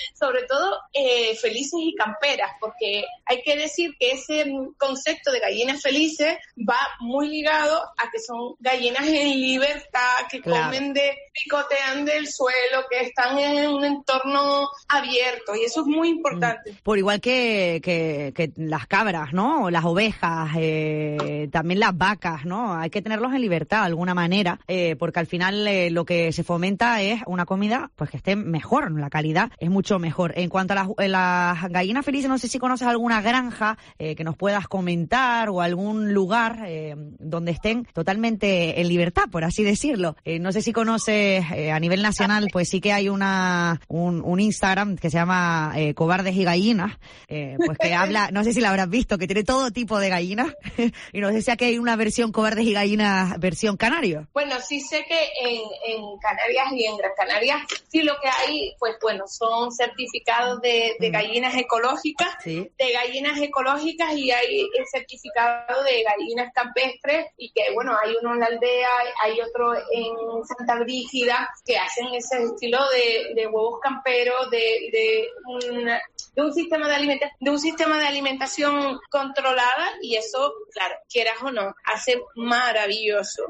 felices y camperas, porque hay que decir que ese concepto de gallinas felices va muy ligado a que son gallinas en libertad, que comen picotean del suelo, que están en un entorno abierto y eso es muy importante. Por igual que las cabras, ¿no? O las ovejas, también las vacas, ¿no? Hay que tenerlos en libertad de alguna manera, porque al final lo que se fomenta es una comida pues que esté mejor, la calidad es mucho mejor. En cuanto a las gallinas felices, no sé si conoces alguna granja que nos puedas comentar o algún lugar donde estén totalmente en libertad, por así decirlo. No sé si conoces a nivel nacional, pues sí que hay un Instagram que se llama Cobardes y Gallinas, pues que habla, no sé si la habrás visto, que tiene todo tipo de gallinas y no sé si aquí hay una versión Cobardes y Gallinas versión canario. Bueno, sí sé que en Canarias y en Gran Canaria sí lo que hay, pues bueno, son certificados de gallinas ecológicas, sí. De gallinas ecológicas y hay el certificado de gallinas campestres y que bueno, hay uno en la aldea, hay otro en Santa Brígida que hacen ese estilo de huevos camperos, de un sistema de alimentación controlada y eso, claro, quieras o no, hace maravilloso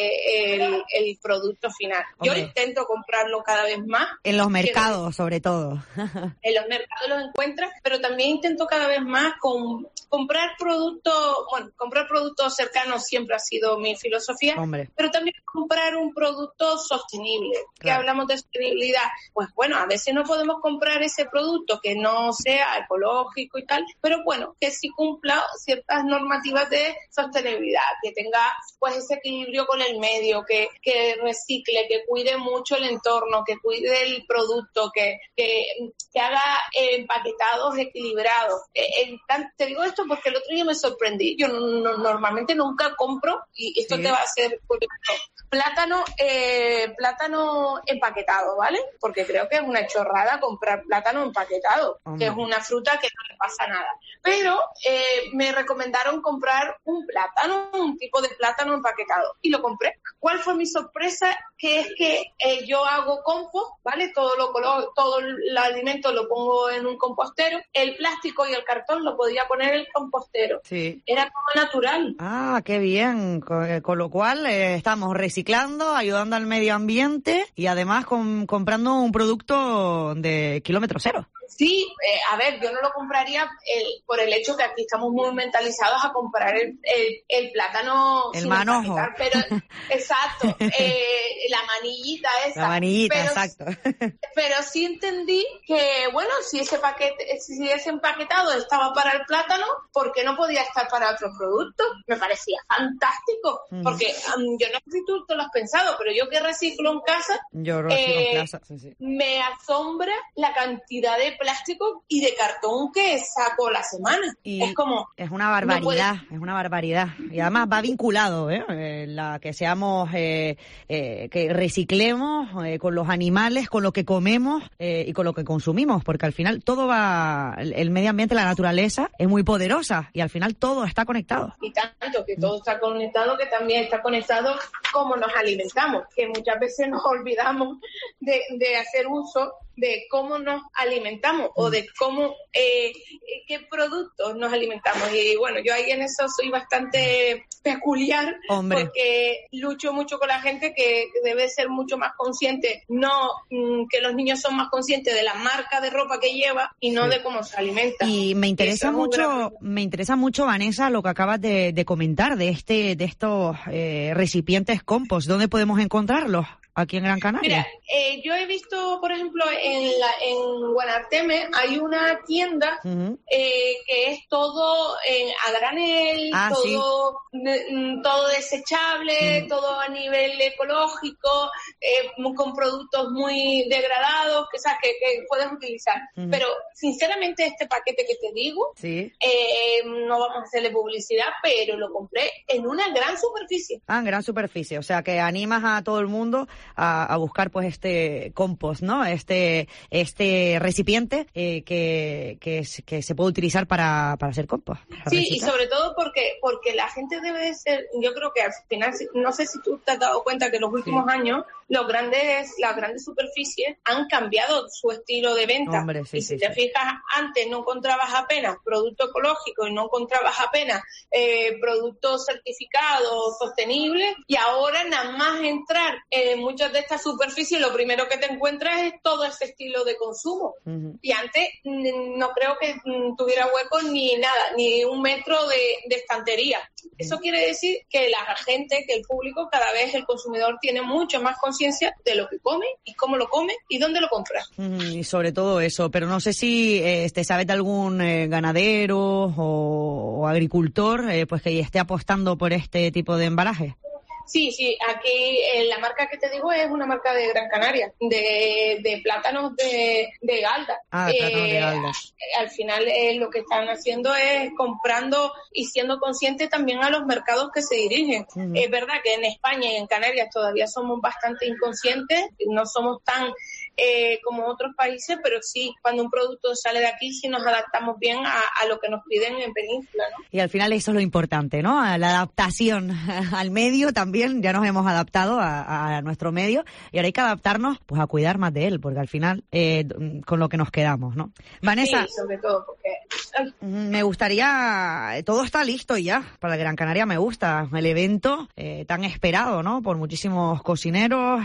el producto final. Yo intento comprarlo cada vez más. En los mercados, sobre todo. En los mercados los encuentras, pero también intento cada vez más comprar productos cercanos siempre ha sido mi filosofía, pero también comprar un producto sostenible. Claro. Que hablamos de sostenibilidad, pues bueno, a veces no podemos comprar ese producto que no no sea ecológico y tal, pero bueno, que sí cumpla ciertas normativas de sostenibilidad, que tenga pues ese equilibrio con el medio, que recicle, que cuide mucho el entorno, que cuide el producto, que haga empaquetados equilibrados. Te digo esto porque el otro día me sorprendí. Yo normalmente nunca compro, y esto te va a hacer plátano empaquetado, ¿vale? Porque creo que es una chorrada comprar plátano empaquetado, que es una fruta que no le pasa nada. Pero me recomendaron comprar un tipo de plátano empaquetado, y lo compré. ¿Cuál fue mi sorpresa? Que es que yo hago compost, ¿vale? Todo el alimento lo pongo en un compostero. El plástico y el cartón lo podía poner en el compostero. Sí. Era todo natural. Ah, qué bien. Con lo cual estamos reciclando, ayudando al medio ambiente y además comprando un producto de kilómetro cero. Sí, a ver, yo no lo compraría por el hecho que aquí estamos muy mentalizados a comprar el plátano el sin manojo. empaquetar, pero exacto, la manillita esa. La manillita, pero, exacto. Pero sí entendí que, bueno, si ese empaquetado estaba para el plátano, ¿por qué no podía estar para otros productos? Me parecía fantástico, porque yo no sé si tú te lo has pensado, pero yo que reciclo en casa, sí. Me asombra la cantidad de plástico y de cartón que saco la semana. Y es como... Es una barbaridad, es una barbaridad. Y además va vinculado, la que seamos, que reciclemos con los animales, con lo que comemos y con lo que consumimos, porque al final todo va, el medio ambiente, la naturaleza es muy poderosa y al final todo está conectado. Y tanto que todo está conectado, que también está conectado cómo nos alimentamos, que muchas veces nos olvidamos de hacer uso de cómo nos alimentamos o de cómo, qué productos nos alimentamos. Y bueno, yo ahí en eso soy bastante peculiar, porque lucho mucho con la gente que debe ser mucho más consciente, que los niños son más conscientes de la marca de ropa que lleva y no de cómo se alimenta. Y me interesa mucho, Vanessa, lo que acabas de comentar de estos recipientes compost. ¿Dónde podemos encontrarlos? Aquí en Gran Canaria. Mira, yo he visto, por ejemplo, en Guanarteme hay una tienda que es todo a granel, todo desechable, todo a nivel ecológico, con productos muy degradados, que puedes utilizar. Pero, sinceramente, este paquete que te digo, no vamos a hacerle publicidad, pero lo compré en una gran superficie. En gran superficie, o sea que animas a todo el mundo a buscar pues este compost, ¿no? Este recipiente que se puede utilizar para hacer compost. Sí, y sobre todo porque la gente debe de ser, yo creo que al final, no sé si tú te has dado cuenta que en los últimos años las grandes superficies han cambiado su estilo de venta. Si te fijas, antes no encontrabas apenas producto ecológico y no encontrabas apenas productos certificados sostenibles, y ahora nada más entrar en muchas de estas superficies lo primero que te encuentras es todo ese estilo de consumo. Y antes no creo que tuviera hueco ni nada, ni un metro de estantería. Eso quiere decir que la gente, que el público, cada vez el consumidor tiene mucho más conciencia de lo que come y cómo lo come y dónde lo compra. Y sobre todo eso, pero no sé si sabes de algún ganadero o agricultor pues que esté apostando por este tipo de embalaje. Sí, aquí la marca que te digo es una marca de Gran Canaria, de plátanos de Galda. Plátanos de Galda. Al final lo que están haciendo es comprando y siendo conscientes también a los mercados que se dirigen. Es verdad que en España y en Canarias todavía somos bastante inconscientes, no somos tan como otros países, pero sí, cuando un producto sale de aquí sí nos adaptamos bien a lo que nos piden en Península, ¿no? Y al final eso es lo importante, ¿no? A la adaptación al medio también, ya nos hemos adaptado a nuestro medio y ahora hay que adaptarnos pues a cuidar más de él, porque al final con lo que nos quedamos, ¿no? Vanessa, sí, sobre todo porque me gustaría, todo está listo ya para el Gran Canaria Me Gusta, el evento tan esperado, ¿no? Por muchísimos cocineros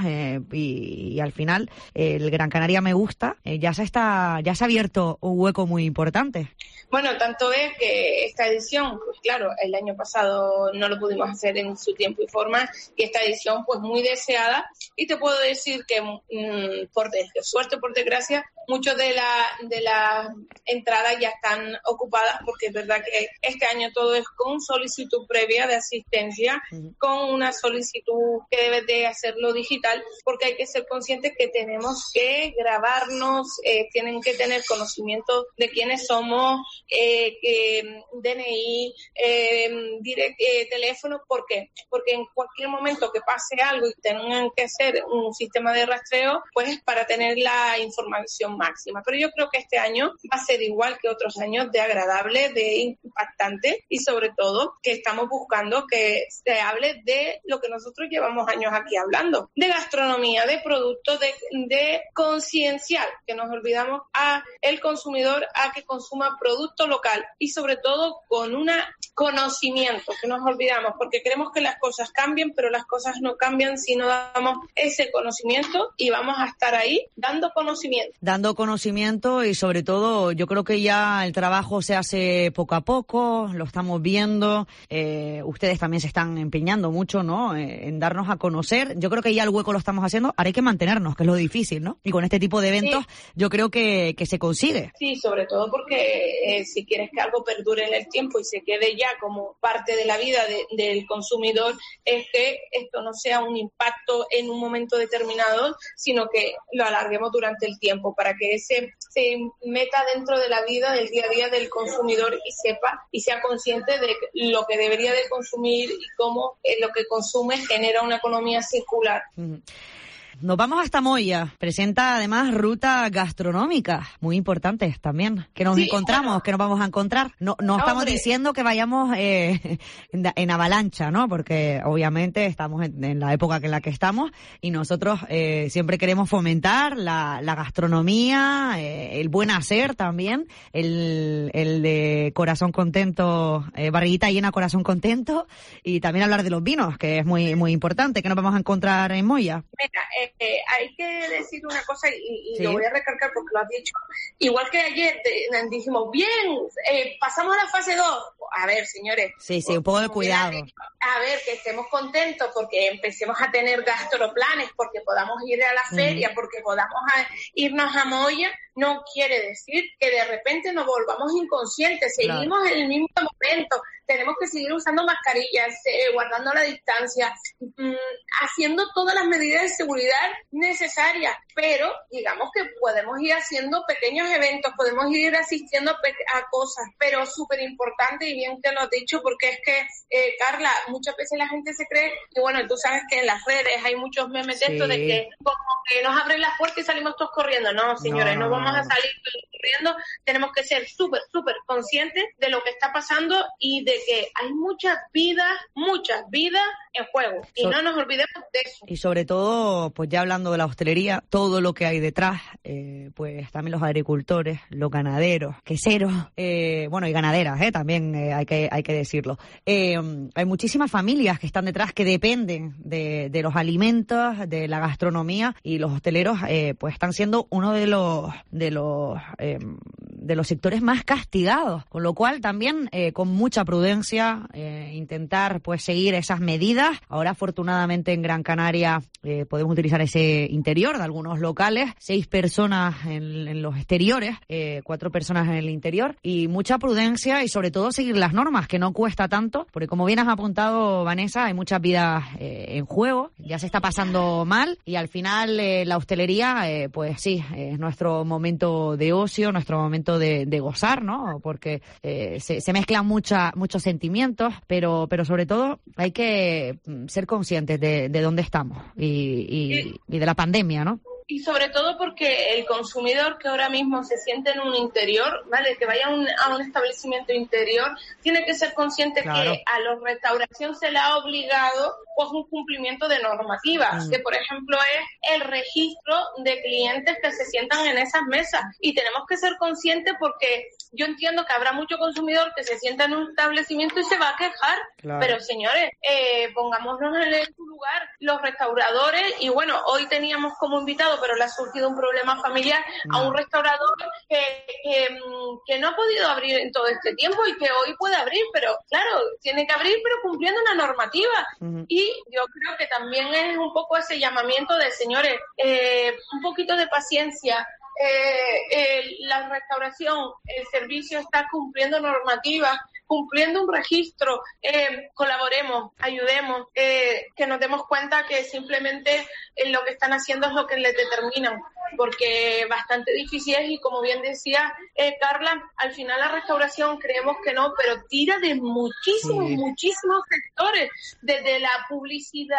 y al final el Gran Canaria Me Gusta ya se ha abierto un hueco muy importante. Bueno, tanto es que esta edición pues, claro, el año pasado no lo pudimos hacer en su tiempo y forma, y esta edición pues muy deseada, y te puedo decir que por suerte, por desgracia, muchas de las entradas ya están ocupadas, porque es verdad que este año todo es con solicitud previa de asistencia, con una solicitud que debes de hacerlo digital, porque hay que ser conscientes que tenemos que grabarnos, tienen que tener conocimiento de quiénes somos, DNI, teléfono. ¿Por qué? Porque en cualquier momento que pase algo y tengan que hacer un sistema de rastreo, pues es para tener la información máxima. Pero yo creo que este año va a ser igual que otros años, de agradable, de impactante, y sobre todo que estamos buscando que se hable de lo que nosotros llevamos años aquí hablando, de gastronomía, de productos, de concienciar, que nos olvidamos a el consumidor a que consuma producto local, y sobre todo con un conocimiento, que nos olvidamos, porque queremos que las cosas cambien, pero las cosas no cambian si no damos ese conocimiento, y vamos a estar ahí dando conocimiento. Dando conocimiento, y sobre todo yo creo que ya el trabajo se hace poco a poco, lo estamos viendo, ustedes también se están empeñando mucho, ¿no?, en darnos a conocer. Yo creo que ya el hueco lo estamos haciendo, ahora hay que mantenernos, que es lo difícil, ¿no? Y con este tipo de eventos yo creo que se consigue. Sí, sobre todo porque si quieres que algo perdure en el tiempo y se quede ya como parte de la vida del consumidor, es que esto no sea un impacto en un momento determinado, sino que lo alarguemos durante el tiempo, para que se meta dentro de la vida, del día a día del consumidor, y sepa y sea consciente de lo que debería de consumir y cómo lo que consume genera una economía circular. Nos vamos hasta Moya. Presenta además rutas gastronómicas muy importantes también, que nos encontramos, que nos vamos a encontrar. No estamos diciendo que vayamos en avalancha, ¿no? Porque obviamente estamos en la época en la que estamos, y nosotros siempre queremos fomentar la gastronomía, el buen hacer también, el de corazón contento, barriguita llena, corazón contento, y también hablar de los vinos, que es muy, muy importante. ¿Qué nos vamos a encontrar en Moya? Mira, hay que decir una cosa, y lo voy a recalcar porque lo has dicho. Igual que ayer dijimos, bien, pasamos a la fase 2. A ver, señores. Sí, un poco de cuidado. A ver, que estemos contentos porque empecemos a tener gastroplanes, porque podamos ir a la feria, porque podamos irnos a Moya, no quiere decir que de repente nos volvamos inconscientes. Seguimos en el mismo momento. Tenemos que seguir usando mascarillas, guardando la distancia, haciendo todas las medidas de seguridad necesarias, pero digamos que podemos ir haciendo pequeños eventos, podemos ir asistiendo a cosas, pero súper importante, y bien que lo has dicho, porque es que, Carla, muchas veces la gente se cree, y bueno, tú sabes que en las redes hay muchos memes de esto, de que como que nos abren las puertas y salimos todos corriendo. No, señores, no vamos a salir corriendo, tenemos que ser súper conscientes de lo que está pasando, y de que hay muchas vidas en juego, y no nos olvidemos de eso. Y sobre todo, pues ya hablando de la hostelería, todo lo que hay detrás, pues también los agricultores, los ganaderos, queseros, bueno, y ganaderas, también hay que decirlo. Hay muchísimas familias que están detrás, que dependen de los alimentos, de la gastronomía, y los hosteleros pues están siendo uno de los sectores más castigados, con lo cual también con mucha prudencia intentar pues seguir esas medidas. Ahora afortunadamente en Gran Canaria podemos utilizar ese interior de algunos locales, 6 personas en los exteriores, 4 personas en el interior, y mucha prudencia, y sobre todo seguir las normas, que no cuesta tanto, porque como bien has apuntado, Vanessa, hay muchas vidas en juego, ya se está pasando mal, y al final la hostelería pues sí, es nuestro momento de ocio, nuestro momento de gozar, ¿no? Porque se mezclan muchos sentimientos, pero sobre todo hay que ser conscientes de dónde estamos y de la pandemia, ¿no? Y sobre todo porque el consumidor que ahora mismo se siente en un interior, ¿vale?, que vaya a un establecimiento interior, tiene que ser consciente que a la restauración se le ha obligado pues un cumplimiento de normativas, que por ejemplo es el registro de clientes que se sientan en esas mesas. Y tenemos que ser conscientes, porque yo entiendo que habrá mucho consumidor que se sienta en un establecimiento y se va a quejar, pero señores, pongámonos en su lugar, los restauradores. Y bueno, hoy teníamos como invitado funcionado, pero le ha surgido un problema familiar a un restaurador que no ha podido abrir en todo este tiempo y que hoy puede abrir, pero claro, tiene que abrir pero cumpliendo una normativa. Y yo creo que también es un poco ese llamamiento de, señores, un poquito de paciencia. La restauración, el servicio está cumpliendo normativas, cumpliendo un registro, colaboremos, ayudemos, que nos demos cuenta que simplemente lo que están haciendo es lo que les determinan, porque bastante difícil es, y como bien decía Carla, al final la restauración creemos que no, pero tira de muchísimos sectores, desde la publicidad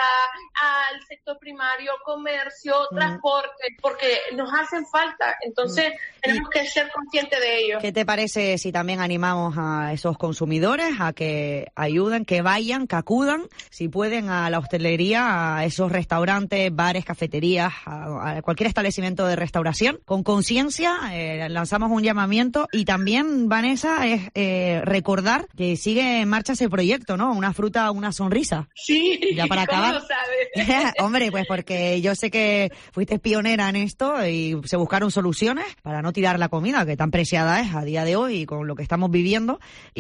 al sector primario, comercio, transporte, porque nos hacen falta, entonces tenemos que ser conscientes de ello. ¿Qué te parece si también animamos a esos consumidores a que ayuden, que vayan, que acudan, si pueden, a la hostelería, a esos restaurantes, bares, cafeterías, a cualquier establecimiento de restauración? Con conciencia lanzamos un llamamiento, y también, Vanessa, es recordar que sigue en marcha ese proyecto, ¿no? Una fruta, una sonrisa. Sí, ya para acabar. ¿Cómo lo sabes? Hombre, pues porque yo sé que fuiste pionera en esto y se buscaron soluciones para no tirar la comida, que tan preciada es a día de hoy y con lo que estamos viviendo,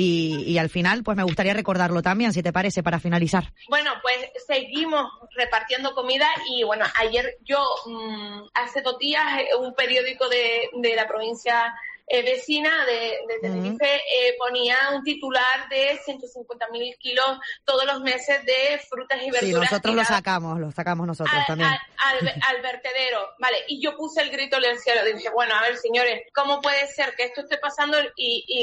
y al final pues me gustaría recordarlo también, si te parece, para finalizar. Bueno, pues seguimos repartiendo comida, y bueno, ayer yo, hace 2 días, un periódico de la provincia vecina de Tenerife ponía un titular de 150.000 kilos todos los meses de frutas y verduras. Sí, nosotros lo sacamos nosotros también. Al vertedero, vale, y yo puse el grito en el cielo, dije, bueno, a ver, señores, ¿cómo puede ser que esto esté pasando y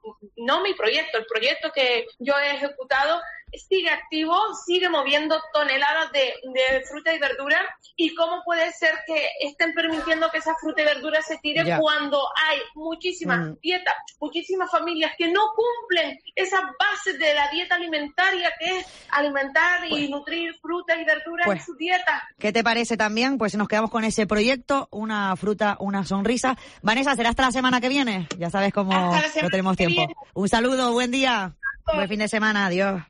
no mi proyecto, el proyecto que yo he ejecutado sigue activo, sigue moviendo toneladas de fruta y verdura, y cómo puede ser que estén permitiendo que esa fruta y verdura se tire cuando hay muchísimas dietas, muchísimas familias que no cumplen esas bases de la dieta alimentaria, que es alimentar y nutrir fruta y verdura en su dieta. ¿Qué te parece también? Pues nos quedamos con ese proyecto, una fruta, una sonrisa. Vanessa, ¿será hasta la semana que viene? Ya sabes cómo no tenemos tiempo. Un saludo, buen día, buen fin de semana, adiós.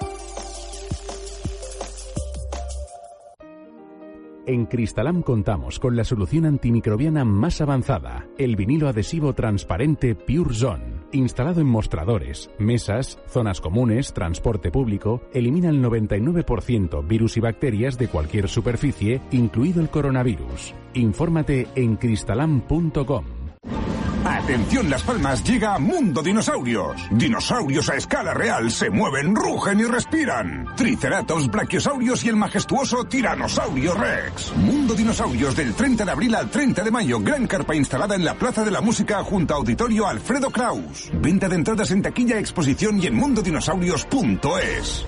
En Cristalam contamos con la solución antimicrobiana más avanzada, el vinilo adhesivo transparente Pure Zone. Instalado en mostradores, mesas, zonas comunes, transporte público, elimina el 99% virus y bacterias de cualquier superficie, incluido el coronavirus. Infórmate en cristalam.com. Atención, Las Palmas, llega Mundo Dinosaurios. Dinosaurios a escala real se mueven, rugen y respiran. Triceratops, brachiosaurios y el majestuoso Tiranosaurio Rex. Mundo Dinosaurios, del 30 de abril al 30 de mayo. Gran carpa instalada en la Plaza de la Música junto a Auditorio Alfredo Kraus. Venta de entradas en taquilla, exposición y en mundodinosaurios.es.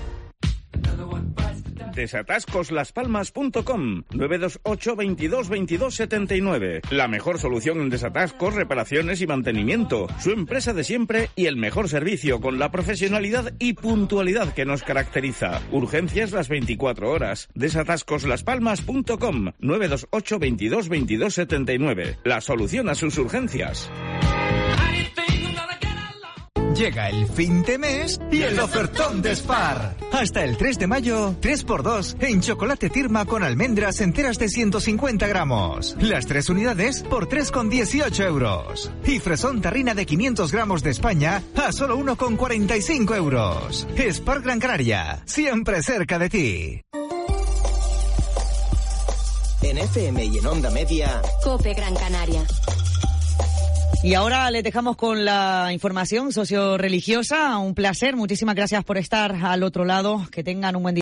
Desatascoslaspalmas.com 928 22 22 79. La mejor solución en desatascos, reparaciones y mantenimiento. Su empresa de siempre y el mejor servicio, con la profesionalidad y puntualidad que nos caracteriza. Urgencias las 24 horas. Desatascoslaspalmas.com 928 22 22 79. La solución a sus urgencias. Llega el fin de mes y el ofertón de Spar. Hasta el 3 de mayo, 3x2 en chocolate Tirma con almendras enteras de 150 gramos. Las 3 unidades por 3,18 euros. Y fresón tarrina de 500 gramos de España a solo 1,45 euros. Spar Gran Canaria, siempre cerca de ti. En FM y en Onda Media, COPE Gran Canaria. Y ahora les dejamos con la información socio-religiosa. Un placer, muchísimas gracias por estar al otro lado. Que tengan un buen día.